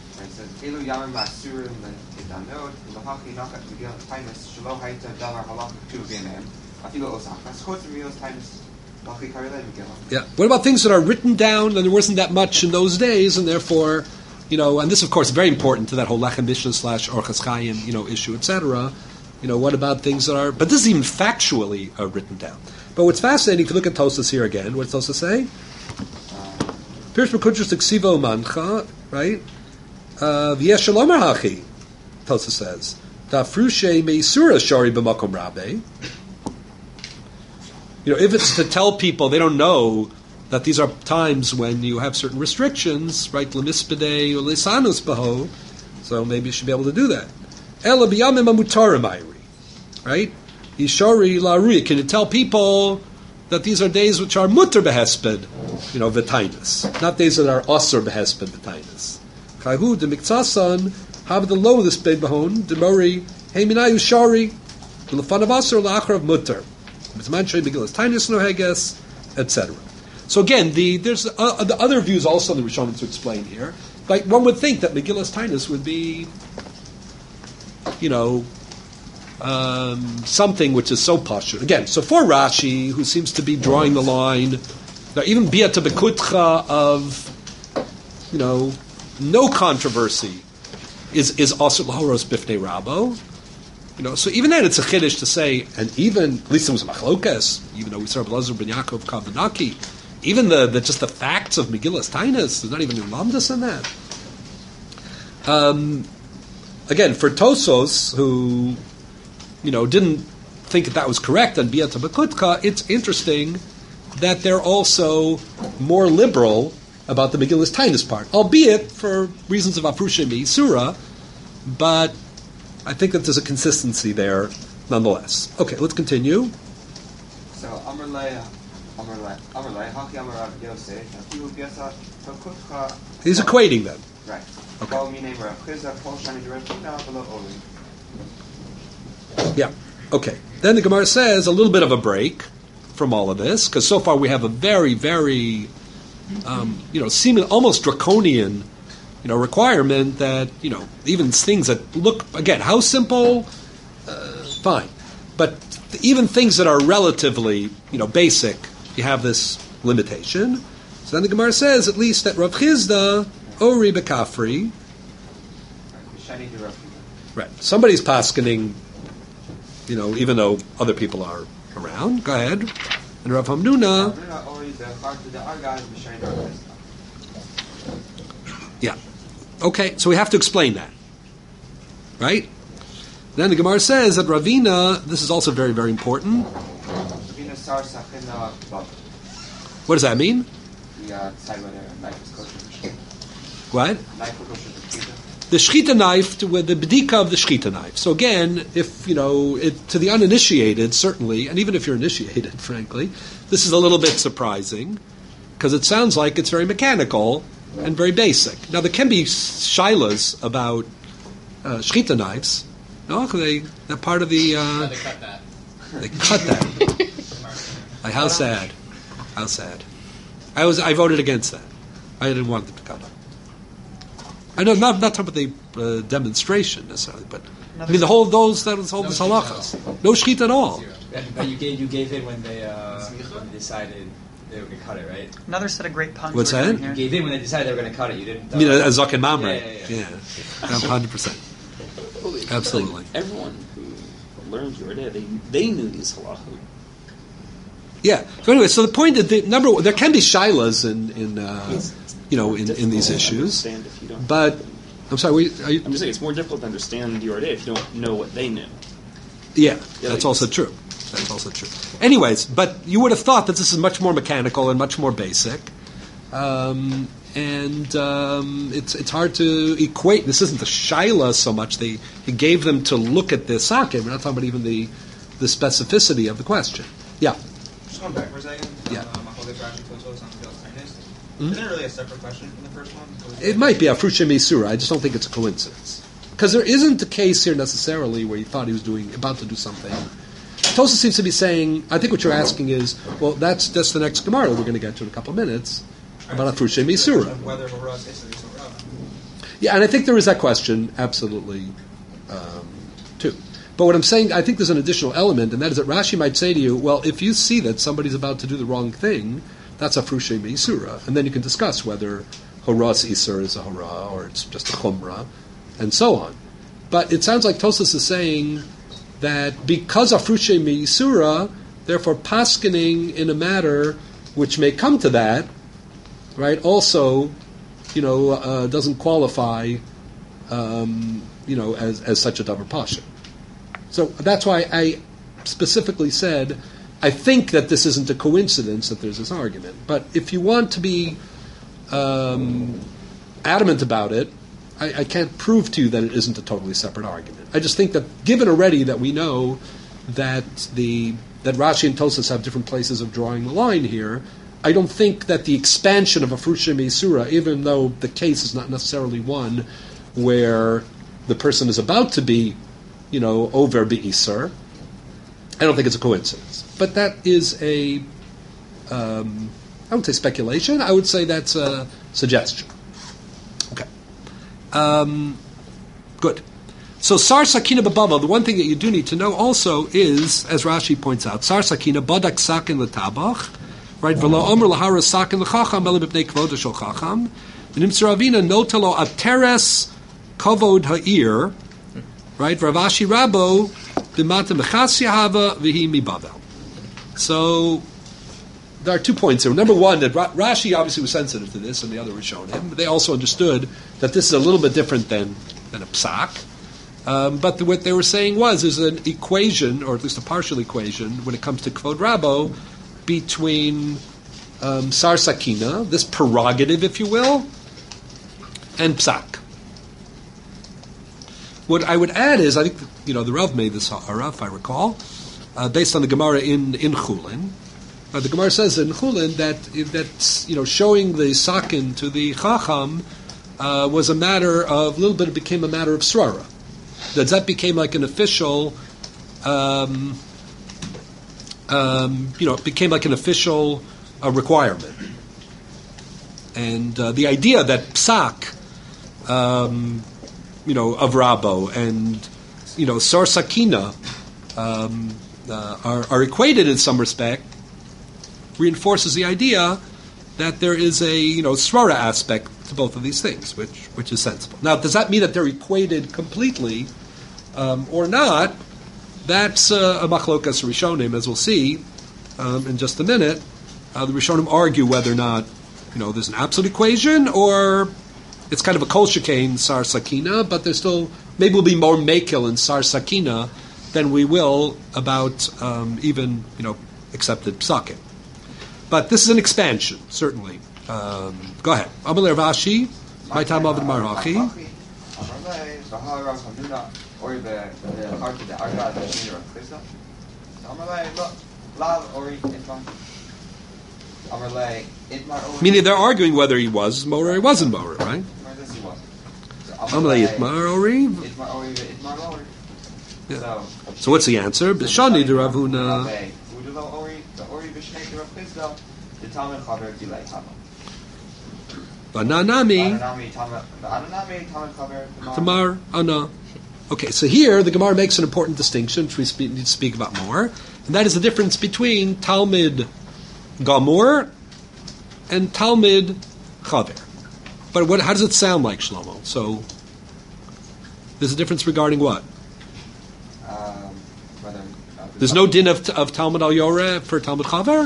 Yeah. What about things that are written down and there wasn't that much in those days, and therefore, you know, and this, of course, is very important to that whole Lechem Mishnah slash Orchos Chaim, you know, issue, et cetera. You know, what about things that are? But this is even factually uh, written down. But what's fascinating, if you look at Tosas here again, what does Tosas say? Pirush B'Kudrash Ksivo Mancha, right? V'yesh Shalom Hachi. Tosas says. Tafrushe meisura shari b'makom rabbe. You know, if it's to tell people they don't know that these are times when you have certain restrictions, right? L'mispedei or l'sanus baho, so maybe you should be able to do that. Ela b'yamim amutarim ayri, right? Ishari la'ruya. Can you tell people that these are days which are mutar behesped, you know, v'tainus, not days that are asur behesped v'tainus. Chayhu de miktasan. Have the low this bed bahon demori heminayu shari the fun of asur la'achar of mutter mitmanchei begilas tainis noheges, et cetera. So again, the there's uh, the other views also that we're showing to explain here. Like one would think that Megillas Tainis would be, you know, um, something which is so pashut. Again, so for Rashi, who seems to be drawing the line, that even Biata B'Kutcha of, you know, no controversy. Is is also lahoros bifnei rabo, you know? So even then, it's a chiddush to say, and even at least it was a machlokas, even though we saw Elazar ben Yaakov Kav Venaki, even the, the just the facts of Megillas Tainis, there's not even a lamdas in that. Um, again, for Tosos, who, you know, didn't think that that was correct on Biata Bakutka, it's interesting that they're also more liberal about the Megillus Tainus part, albeit for reasons of Afrusha Meisura, but I think that there's a consistency there nonetheless. Okay, let's continue. So, Amrlay, Amrlay, Amrlay, Haki Amrav Yosef, Afihu Biasa, Bakutka. He's equating them. Right. Okay. Call me name Rav Chizda, Paul Shani Direfina, below Oli. Yeah. Okay. Then the Gemara says a little bit of a break from all of this, because so far we have a very, very, um, you know, seeming almost draconian, you know, requirement that, you know, even things that look, again, how simple, uh, fine, but even things that are relatively, you know, basic, you have this limitation. So then the Gemara says at least that Rav Chizda Ori Bekafri, Shani Direfina. right? Somebody's paskening, you know, even though other people are around. Go ahead. And Rav Hamnuna, Amrina Ori, the heart to the Argaz, Shani Direfina. yeah. Okay, so we have to explain that, right? Then the Gemara says that Ravina, this is also very, very important. Ravina Sar Sachina Bab. What does that mean? The uh, side where the knife is kosher. What? Knife is kosher for Shkita. The shchita knife, to, with the bedika of the shchita knife. So again, if, you know, it, to the uninitiated, certainly, and even if you're initiated, frankly, this is a little bit surprising, because it sounds like it's very mechanical and very basic. Now, there can be shilas about uh, shchita knives. No, they, they're part of the... Uh, They cut that. they cut that. Like, how sad. How sad. I was I voted against that. I didn't want them to cut it. I know, not not talking about the uh, demonstration necessarily, but I mean the whole those that was all No the shchita halachas. No shchita at all. Zero. But you gave you gave in when they uh, when they decided they were going to cut it, right? Another set of great puns. What's we're doing that? You here. gave in when they decided they were going to cut it. You didn't. Uh, You know, as Zaken Mamre. Yeah, yeah, yeah. Yeah, hundred percent. Absolutely. Like everyone who learned Yoreh, they they knew these halachot. Yeah. So anyway, so the point is, the number one, there can be shilas in in uh, you know in, in these issues, Understand if you don't. but I'm sorry. We, are you, I'm just saying it's more difficult to understand Yoreh if you don't know what they knew. Yeah, Yeah, that's like- also true. That's also true. Anyways, but you would have thought that this is much more mechanical and much more basic, um, and um, it's it's hard to equate. This isn't the shaila so much. They he gave them to look at the sake. We're not talking about even the the specificity of the question. Yeah, Just going back for a second. Yeah. Um, Machlokes Rashi Tosos on Fields Kindness. Mhm. Isn't it really a separate question from the first one? Was it might be a Frushim Isura. I just don't think it's a coincidence because there isn't a case here necessarily where he thought he was doing about to do something. Tosa seems to be saying, I think what you're asking is, well, that's that's the next Gemara we're going to get to in a couple of minutes about a Frushim Isura. Whether Horaz is or so relevant. Yeah, and I think there is that question, absolutely, um, too. But what I'm saying, I think there's an additional element, and that is that Rashi might say to you, well, if you see that somebody's about to do the wrong thing, that's a Frushim Isura, and then you can discuss whether Horaz Isur is a Hora or it's just a Chumra, and so on. But it sounds like Tosas is saying that because of Frushei Meisura, therefore paskening in a matter which may come to that, right, also, you know, uh, doesn't qualify, um, you know, as, as such a davar pasha. So that's why I specifically said, I think that this isn't a coincidence that there's this argument. But if you want to be um, adamant about it, I, I can't prove to you that it isn't a totally separate argument. I just think that, given already that we know that the that Rashi and Tosas have different places of drawing the line here, I don't think that the expansion of a Frushim Isura, even though the case is not necessarily one where the person is about to be, you know, over Be'isur, I don't think it's a coincidence. But that is a, um, I would say speculation. I would say that's a suggestion. Okay. Um, good. So Sar Sakina Babava, the one thing that you do need to know also is, as Rashi points out, Sar Sakina Badak Sakin L'Tabach, right? V'lo Omer L'Hara Sakin L'Chacham B'le B'pnei Kvoda Shel Chacham V'nimtzar Avina Notelo Ateres Kovod Ha'ir, right? Ravashi Rabo B'mata Mechas Yahava V'hi Mibavel. So there are two points here. Number one, that Ra- Rashi obviously was sensitive to this, and the other was shown him. But they also understood that this is a little bit different than, than a psak. Um, but the, what they were saying was there's an equation, or at least a partial equation, when it comes to Kvod Rabo, between um, Sar Sakina, this prerogative, if you will, and Psak. What I would add is, I think, you know, the Rav made this ha'ara, if I recall, uh, based on the Gemara in, in Chulin. Uh, the Gemara says in Chulin that, that you know, showing the Sakin to the Chacham uh, was a matter of, a little bit, it became a matter of Srara. That that became like an official, um, um, you know, it became like an official uh, requirement. And uh, the idea that Psak, um, you know, of Rabo and, you know, Sar Sakina um, uh, are, are equated in some respect reinforces the idea that there is a, you know, Srara aspect to both of these things, which which is sensible. Now, does that mean that they're equated completely um, or not? That's uh, a machlokas Rishonim, as we'll see um, in just a minute. Uh, the Rishonim argue whether or not, you know, there's an absolute equation or it's kind of a kol shekain Sar Sakina, but there's still, maybe we'll be more makil in Sar Sakina than we will about um, even, you know, accepted psakim. But this is an expansion, certainly. Um, go ahead. Amalei Ravashi, my time of the Marachi. Meaning they're arguing whether he was Mora or he wasn't Mora, right? Amalei Itmar Ori. Yeah. So what's the answer? B'shani de Ravuna. Bananami. Tamar Ana. Okay, so here the Gemara makes an important distinction, which we speak, need to speak about more, and that is the difference between Talmid Gamor and Talmid Chaver. But what? How does it sound like, Shlomo? So there's a difference regarding what? Um, whether, uh, There's no din of, of Talmud al Yoreh for Talmud Chaver?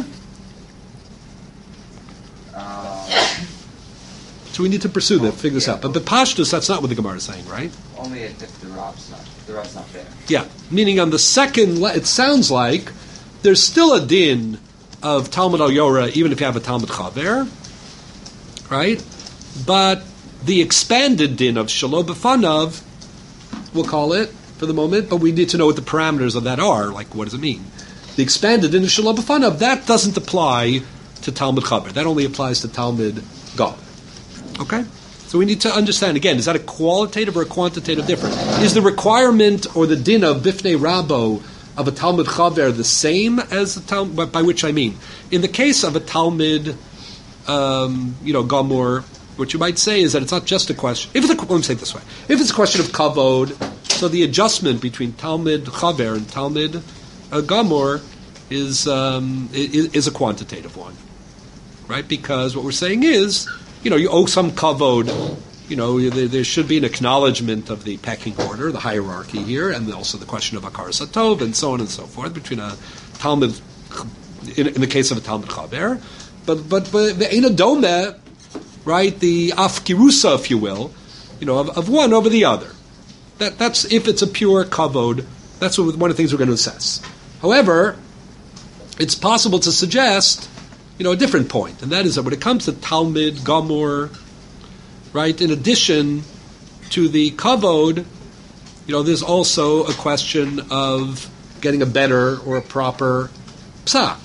Uh, So we need to pursue that, figure this yeah. out. But the Pashtus, that's not what the Gemara is saying, right? only if the Rab's not, the Rab's not there. Yeah, meaning on the second, le- it sounds like there's still a din of Talmud al Yoreh, even if you have a Talmud Chaver, right? But the expanded din of Shelo B'fanav, we'll call it for the moment, but we need to know what the parameters of that are. Like, what does it mean? The expanded din of Shelo B'fanav, that doesn't apply to Talmud Chaver. That only applies to Talmud Gam. Okay? So we need to understand, again, is that a qualitative or a quantitative difference? Is the requirement or the din of Bifnei Rabo of a Talmud Chaver the same as the Talmud, by which I mean, in the case of a Talmud, um, you know, Gamor, what you might say is that it's not just a question, if it's a, let me say it this way, if it's a question of Kavod, so the adjustment between Talmud Chaver and Talmud uh, Gamor is, um, is, is a quantitative one, right? Because what we're saying is, you know, you owe some kavod. You know, there, there should be an acknowledgement of the pecking order, the hierarchy here, and also the question of akar satov, and so on and so forth between a Talmud, in, in the case of a Talmud chaver, but but but the Eina Dome, right? The afkirusa, if you will, you know, of, of one over the other. That that's if it's a pure kavod. That's what, one of the things we're going to assess. However, it's possible to suggest, you know, a different point, and that is that when it comes to Talmud, Gamor, right, in addition to the kavod, you know, there's also a question of getting a better or a proper psak,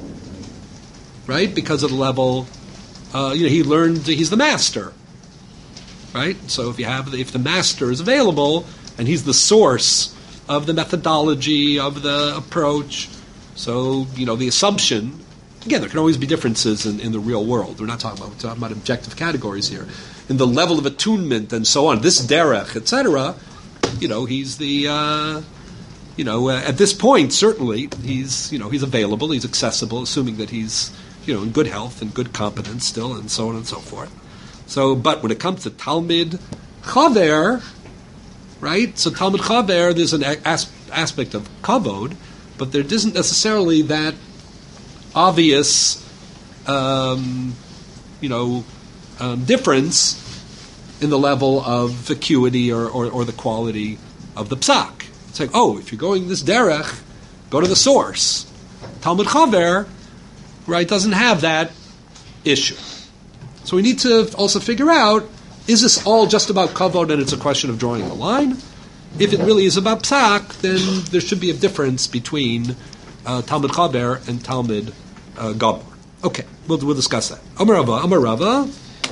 right, because of the level, uh, you know, he learned, he's the master, right, so if you have, if the master is available, and he's the source of the methodology, of the approach, so, you know, the assumption. Again, there can always be differences in, in the real world. We're not talking about, we're talking about objective categories here. In the level of attunement and so on, this derech, et cetera, you know, he's the, uh, you know, uh, at this point, certainly, he's, you know, he's available, he's accessible, assuming that he's, you know, in good health and good competence still, and so on and so forth. So, but when it comes to Talmud Chaver, right, so Talmud Chaver, there's an as- aspect of kavod, but there isn't necessarily that obvious, um, you know, um, difference in the level of acuity or, or, or the quality of the psak. It's like, oh, if you're going this derech, go to the source. Talmud Chaver, right, doesn't have that issue. So we need to also figure out, is this all just about kavod and it's a question of drawing a line? If it really is about psak, then there should be a difference between uh, Talmud Chaver and Talmud uh, Gabor. Okay, we'll, we'll discuss that. Amar Rava, Amar Rava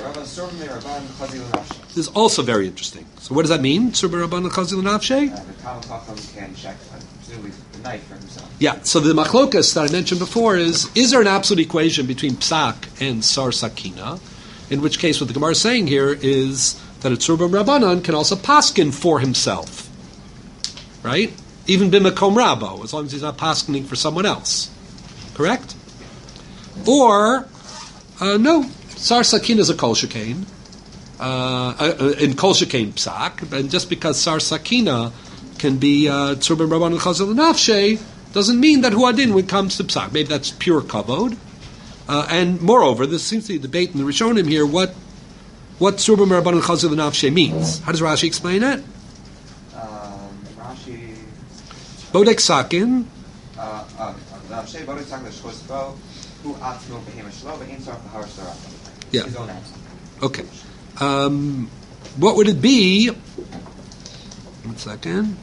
is also very interesting. So what does that mean? Surba Rabban Chazil Nafshe? The Talmud Chacham can check, uh, presumably, the knife for himself. Yeah, so the machlokas that I mentioned before is, is there an absolute equation between psak and sar sakina? In which case, what the Gemara is saying here is that a Tzurba Rabbanan can also paskin for himself. Right? Even b'makom rabo, as long as he's not paskining for someone else. Correct? Or, uh, no, sar sakina is a kol shekain, uh, uh, in kol shekain psak, and just because sar sakina can be Tzurba Rabbanan Chazil Nafshe, doesn't mean that huadin when it comes to psak. Maybe that's pure kavod. Uh, and moreover, there seems to be a debate in the Rishonim here what what Tzurba Rabbanan Chazil Nafshe means. How does Rashi explain it? Um, Rashi. Bodek sakin. Uh, uh, Rashi, Bodek sakin, the shchus bo, hu atzmo behem shlo, ve'in tzarach l'har shlo. Yeah. His own answer. Okay. Um, what would it be? One second.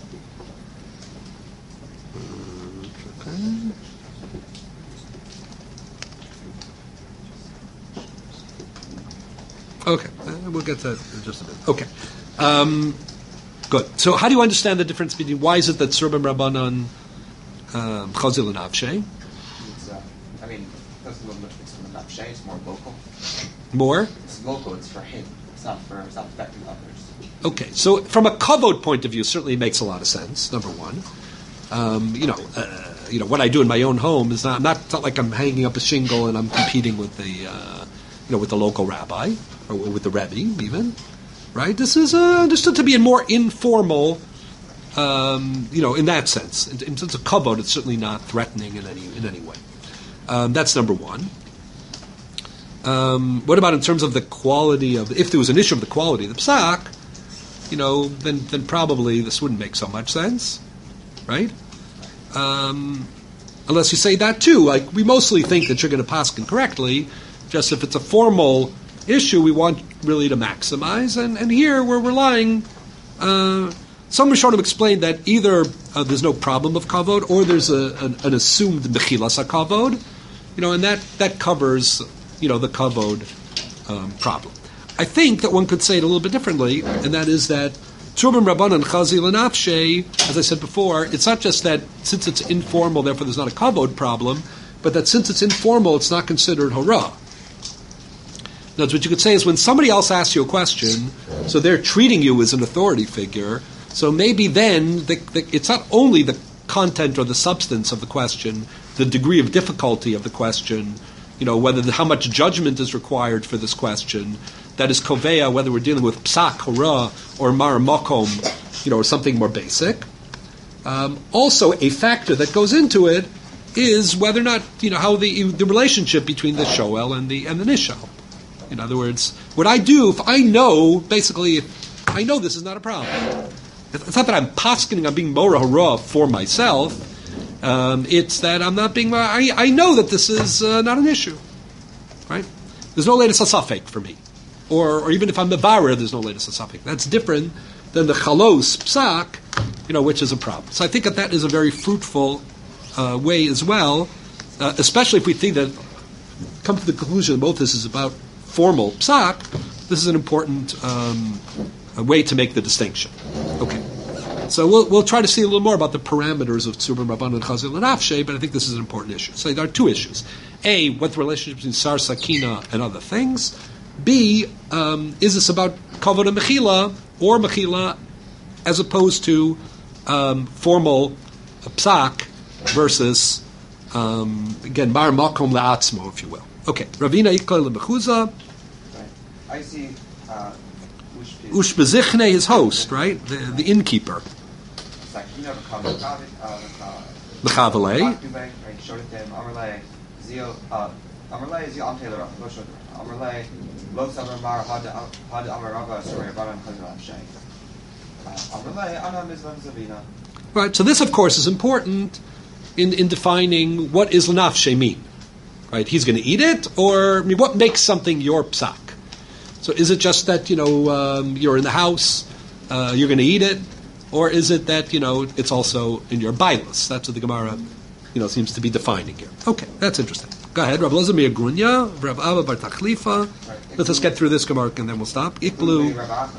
One second. Okay, uh, we'll get to that in just a bit. Okay, um, good. So, how do you understand the difference between why is it that Tzurba Rabbanan Chazil and Avshay? It's, uh, I mean, it's a little bit, it's from the Nafshe, it's more local. More? It's local, it's for him. It's not for, it's not affecting others. Okay, so from a kavod point of view, certainly makes a lot of sense. Number one, um, you know, uh, you know what I do in my own home is not not, not like I'm hanging up a shingle and I'm competing with the, uh, you know, with the local rabbi or with the rebbe even, right? This is uh, understood to be a more informal, um, you know, in that sense. In, in sense of kavod, it's certainly not threatening in any in any way. Um, that's number one. Um, what about in terms of the quality of, if there was an issue of the quality of the psak, you know, then then probably this wouldn't make so much sense, right? Um, unless you say that too, like we mostly think that you're going to paskin correctly, just if it's a formal issue, we want really to maximize, and, and here we're relying. Uh, some Rishonim explained that either uh, there's no problem of kavod, or there's a, an, an assumed mechilas kavod, you know, and that that covers, you know, the kavod um, problem. I think that one could say it a little bit differently, and that is that Tzurba Rabbanan Chazil and Nafshe, as I said before, it's not just that since it's informal, therefore there's not a kavod problem, but that since it's informal, it's not considered hora. Now, what you could say is when somebody else asks you a question, so they're treating you as an authority figure, so maybe then the, the, it's not only the content or the substance of the question, the degree of difficulty of the question, you know, whether the, how much judgment is required for this question, that is koveya, whether we're dealing with psak, hora, or mar makom, you know, or something more basic. Um, also, a factor that goes into it is whether or not, you know, how the the relationship between the shoel and the and the nishal. In other words, what I do, if I know, basically, if I know this is not a problem. It's not that I'm paskening, I'm being mora hara for myself. Um, it's that I'm not being, I, I know that this is uh, not an issue. Right? There's no latest asafek for me. Or or even if I'm the barer, there's no latest asafek. That's different than the chalos psak, you know, which is a problem. So I think that that is a very fruitful uh, way as well, uh, especially if we think that, come to the conclusion that both this is about formal psak, this is an important um, a way to make the distinction. Okay. So we'll we'll try to see a little more about the parameters of Tzurba Rabbanan Chazil and Avshay, but I think this is an important issue. So there are two issues. A, what the relationship between Sar Sakina and other things. B, um, is this about Kavod and Mechila, or Mechila, as opposed to um, formal psak versus, um, again, Mar Makom La'atzmo, if you will. Okay. Ravina Ikol Lebechuza. Right. I see. Uh, Ushbezichne, his host, right? The, the innkeeper. Mechavale. Amalei Ana Mizlan Zavina. Right. So this, of course, is important in, in defining what is l'nafshe mean. Right. He's going to eat it, or I mean, what makes something your psak? So is it just that you know um, you're in the house, uh, you're going to eat it, or is it that you know it's also in your bailus? That's what the Gemara, you know, seems to be defining here. Okay, that's interesting. Go ahead, Rav Elazar Meir Grunya, Rav Abba Bar Tachlifa. Let's just get through this Gemara and then we'll stop. Iklu.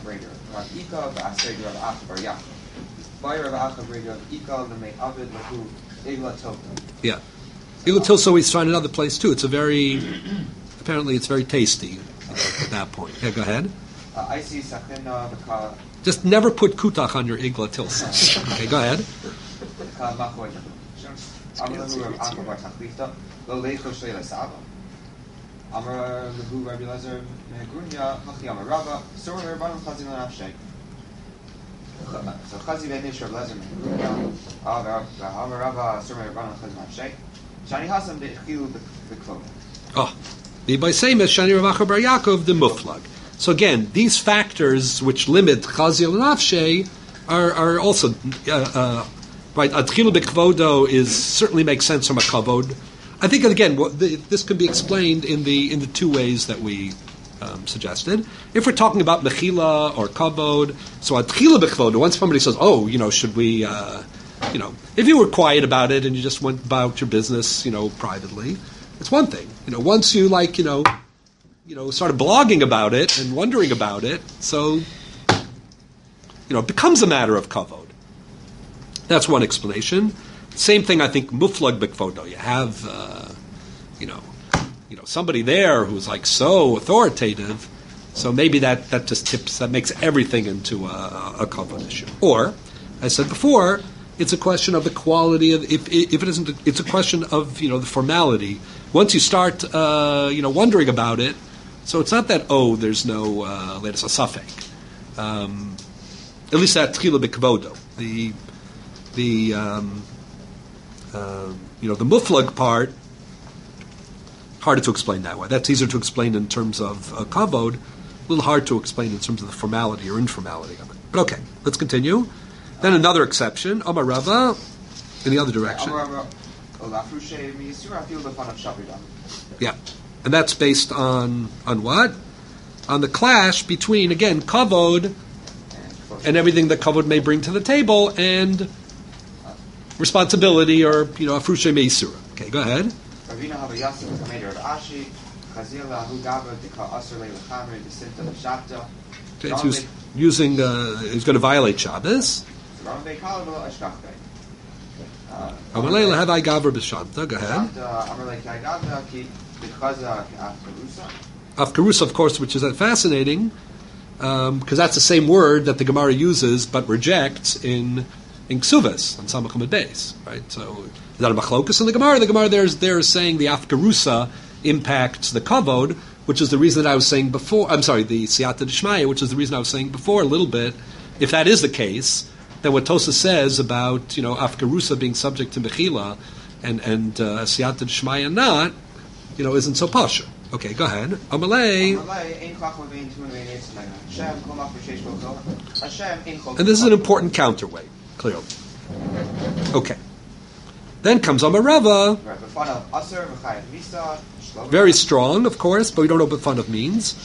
Yeah. Igla so he's trying another place too. It's a very, apparently it's very tasty you know, at that point. Yeah, go ahead. Just never put kutach on your igla tilsa. Okay, go ahead. Amar lehu Rabbi Elazar Megunya Hachi Amar Rava Sor Rabbanon Chazi L'Nafshei. So Chazi Venish Rabbi Elazar Megunya Amar Rava Sor Rabbanon Chazi L'Nafshei. Shani Hasam Dechilu B'Kvod. Oh, the Baiseim is Shani Rav Acha Bar Yaakov the Muflag. So again, these factors which limit Chazi L'Nafshei are are also uh, uh, right. Adchilu B'Kvodo is certainly makes sense from a kavod. I think again, what the, this could be explained in the in the two ways that we um, suggested. If we're talking about mechila or kavod, so atchila b'kvod. Once somebody says, "Oh, you know, should we?" Uh, you know, if you were quiet about it and you just went about your business, you know, privately, it's one thing. You know, once you like, you know, you know, started blogging about it and wondering about it, so you know, it becomes a matter of kavod. That's one explanation. Same thing, I think, muflag b'kvodo. You have, uh, you know, you know, somebody there who's like so authoritative, so maybe that, that just tips, that makes everything into a, a kavod issue. Or, I said before, it's a question of the quality of, if, if it isn't, it's a question of, you know, the formality. Once you start, uh, you know, wondering about it, so it's not that, oh, there's no, uh, let us a suffix. Um, at least that tchila b'kvodo. The, the, um, Uh, you know, the muflag part, harder to explain that way. That's easier to explain in terms of uh, kavod, a little hard to explain in terms of the formality or informality of it. But okay, let's continue. Then another exception, Amar Rava, in the other direction. Yeah, and that's based on on what? On the clash between, again, kavod and everything that kavod may bring to the table, and responsibility, or you know, afrushe meisura. Okay, go ahead. Okay, so he's using. Uh, he's going to violate Shabbos. Amalei lehevai gavra b'shanta. Go ahead. Afkarusa, of course, which is fascinating, because um, that's the same word that the Gemara uses but rejects in. In Ksuvas, on Samach Hamad Beis, right? So, is that a machlokus in the Gemara? The Gemara there is, there is saying the Afkarusa impacts the Kavod, which is the reason that I was saying before, I'm sorry, the Siyata D'Shmaya, which is the reason I was saying before a little bit. If that is the case, then what Tosa says about, you know, Afkarusa being subject to Mechila and, and uh, Siyata D'Shmaya not, you know, isn't so pasha. Okay, go ahead. Amalei. And this is an important counterweight. Clearly. Okay. Then comes Amar Rava. Very strong, of course, but we don't know what fun of means.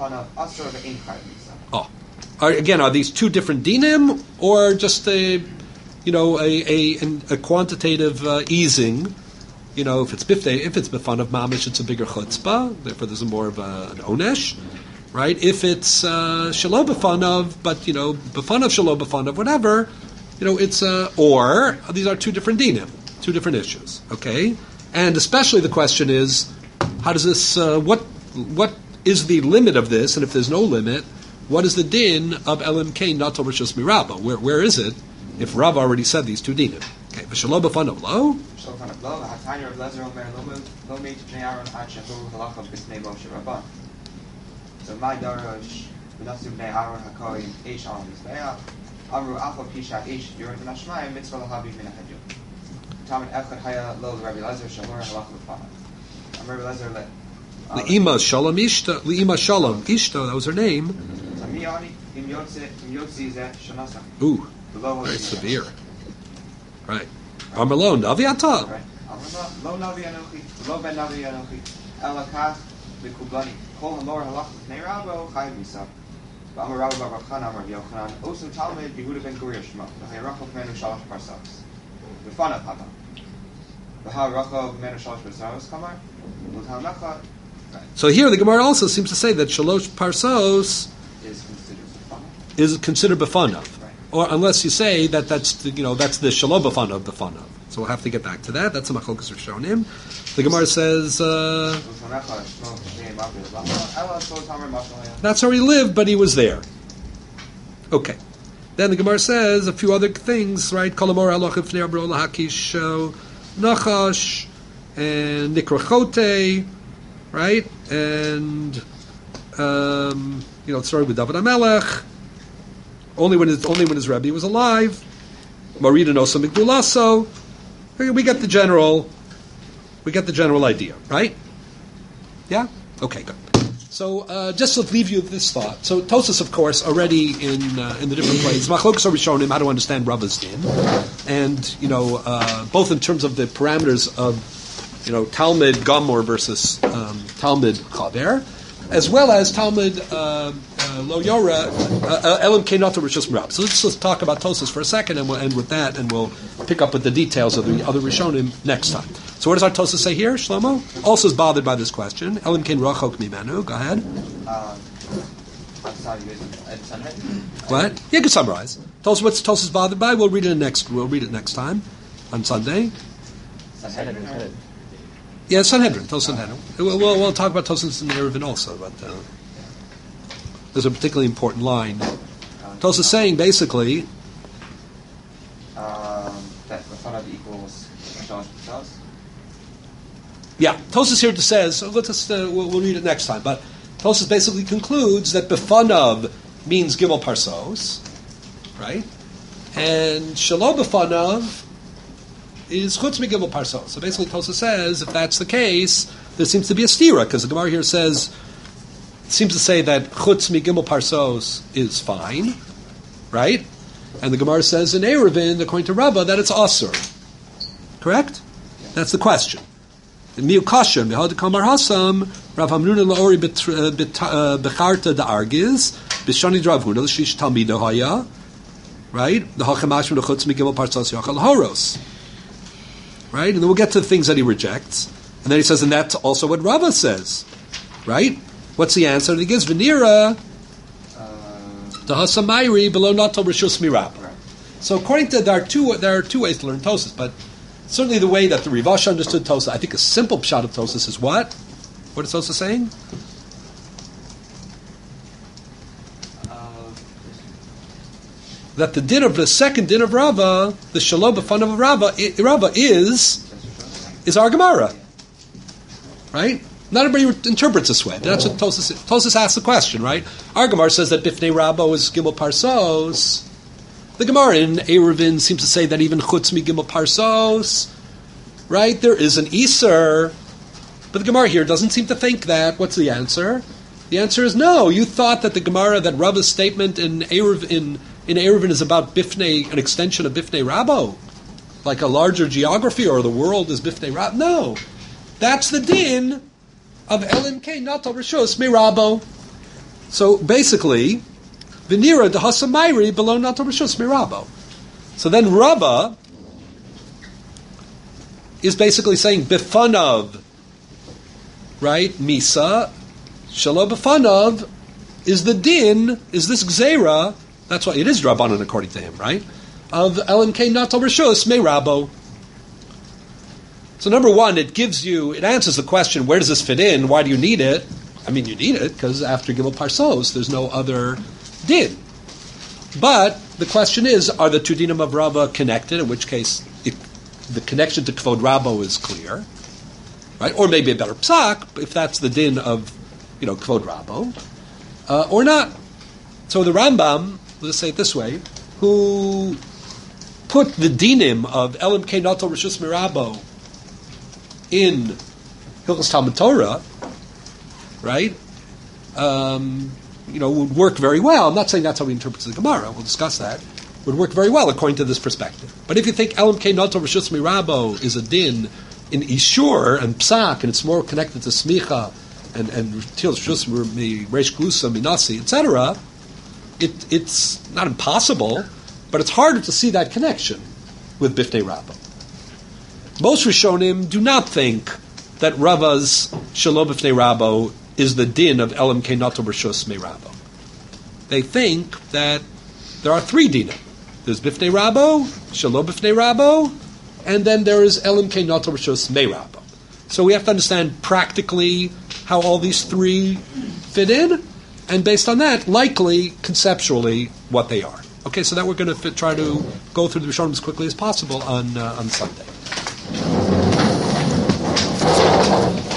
Oh. Are, again, are these two different dinim, or just a, you know, a a, a quantitative uh, easing? You know, if it's bifte, if it's b'fun of mamish, it's a bigger chutzpah. Therefore, there's a more of a, an onesh, right? If it's uh, shalom b'fun of, but you know, b'fun of shalom b'fun of, whatever. You know, it's uh, or these are two different dinim, two different issues. Okay, and especially the question is, how does this? Uh, what what is the limit of this? And if there's no limit, what is the din of L M K not over Shus Mirabba? Where where is it? If Rav already said these two dinim. Okay, v'shalom b'fun of lo. So my darash v'nasu bnei Aaron hakoyin eish al mizbeach. Amru Alpha Pishat Ish Yurin Nashmai Mitzvah Lahabi Min Hajju. Taman Echad Haya Lo Rabbi Lezer Shamur Halach Lefana. Rabbi Lezer let Le'ima Shalom Ishta Le'ima Shalom Ishta, that was her name. Im Yotze, Im Yotze Zeh Shanasa. Ooh, Below very Zeh. severe. Right. Armalon, Aviata. Right. Lo Navi Anochi, Lo Ben Navi Anochi, Ela Kach, Bikublani, Kol Hamor Halach, Nei Rabo, Chai Misa. Amar Rabbi Bar Bachan, Amar Yochanan, Osum Talmud, Yehuda Ben Guriah Shema, V'Hayrachav Menu Shalosh Parsos. V'Fanav Hava. V'Hayrachav Menu Shalosh Parsos, Kamar, V'Hayrachav. So here the Gemara also seems to say that Shalosh Parsos Is considered B'Fanav. is considered b'fanav, Right. or unless you say that that's the, you know that's the Shalom b'fanav b'fanav. So we'll have to get back to that. That's a machlokas Rishonim. The Gemara says uh, that's where he lived, but he was there. Okay. Then the Gemara says a few other things, right? Kolamor haloch ifnei Abro lahakish nachash and nikrachote, right? And um, you know, it started with David HaMelech. Only when his, only when his Rebbe was alive. Marida Nosa Migdulaso. We get the general. We get the general idea, right? Yeah. Okay. Good. So uh, just to leave you with this thought. So Tosas, of course, already in uh, in the different places. Machlokas are showing him how to understand Rava's din, and you know uh, both in terms of the parameters of you know Talmud Gamor versus um, Talmud Chaver, as well as Talmud uh, uh, Lo Yora Elam Keinato Rishus Merab. So let's just talk about Tosas for a second, and we'll end with that, and we'll pick up with the details of the other Rishonim next time. So what does our Tosas say here, Shlomo? Also is bothered by this question. Elam Kein Rachok Mimenu. Go ahead. Um, I'm sorry, you guys. What? You can summarize. Tell us what's Tosas bothered by. We'll read it next. We'll read it next time on Sunday. Yeah, Sanhedrin. Tell Sanhedrin. We'll, we'll, we'll talk about Tosas and Eruvin also, but uh, there's a particularly important line. Tosas is saying basically Um, that B'Fanav equals Shalosh Parsos. Yeah, Tosas here says, so let's just, uh, we'll, we'll read it next time, but Tosas basically concludes that B'Fanav means Gimel Parsos, right? And Shalom B'Fanav is Chutz Gimel Parsos. So basically Tosas says, if that's the case, there seems to be a stira, because the Gemara here says, seems to say that Chutz Gimel Parsos is fine, right? And the Gemara says in Eruvin, according to Rabbah, that it's Asur. Correct? That's the question. The Miukashim, Behad Kamar Hasam, Rav Hamnuna Laori Becharta da Argiz, Bishani Dravhuna, Shish Talmida Haya, right? The Hachamash from the Chutz Migimel Parsos Yachal Horos. Right? And then we'll get to the things that he rejects. And then he says, and that's also what Rabbah says. Right? What's the answer that he gives? Venira, the Hasamayri below Natal Rishus Mirab. So according to there are two there are two ways to learn Tosas, but certainly the way that the Rivash understood Tosas, I think a simple pshat of Tosas is what? What is Tosas saying? Uh, that the din of the second din of Rava, the Shalom B'Fanav of Rava, Rava is is our Gemara, right? Not everybody interprets this way. That's what Tosas Tosas asks the question, right? Our Gemara says that Bifnei Rabbo is Gimel Parsos. The Gemara in Eruvin seems to say that even Chutz Mi Gimel Parsos, right? There is an Iser, but the Gemara here doesn't seem to think that. What's the answer? The answer is no. You thought that the Gemara, that Rava's statement in Eruv, in in Eruvin is about Bifnei, an extension of Bifnei Rabbo, like a larger geography, or the world is Bifnei Rabbo. No, that's the din of Elim K Natal Rishus Mirabo. So basically, Venira de Hasamayri below Natal Rishus Mirabo. So then Rabba is basically saying Bifanav, right? Misa, Shalom Bifanav is the din, is this Gzeira, that's why it is Rabbanan according to him, right? Of Elim K Natal Rishus Mirabo. So number one, it gives you, it answers the question, where does this fit in? Why do you need it? I mean, you need it because after Gimel Parsos, there's no other din. But the question is, are the two dinim of Rava connected? In which case, if the connection to Kvod Rabbo is clear, right? Or maybe a better psak, if that's the din of, you know, Kvod Rabbo, uh, or not. So the Rambam, let's say it this way, who put the dinim of Elim K Natal Rishus Mirabo in Hilchos Talmud Torah, right? Um, you know, would work very well. I'm not saying that's how we interpret the Gemara. We'll discuss that. Would work very well according to this perspective. But if you think Elam Kei Noto Rishus Mirabo is a din in Ishur and Psak, and it's more connected to Smicha and and Til Rishus Reish Glusa Minasi, et cetera, it it's not impossible, but it's harder to see that connection with Bifnei Rabbo. Most Rishonim do not think that Rava's Shalom Bifnei Rabbo is the din of Elam Kei Noto Rishus Mirabo. They think that there are three dinim. There's Bifnei Rabbo, Shalom Bifnei Rabbo, and then there is Elam Kei Noto Rishus Meirabo. So we have to understand practically how all these three fit in, and based on that, likely, conceptually, what they are. Okay, so that we're going to try to go through the Rishonim as quickly as possible on uh, on Sunday.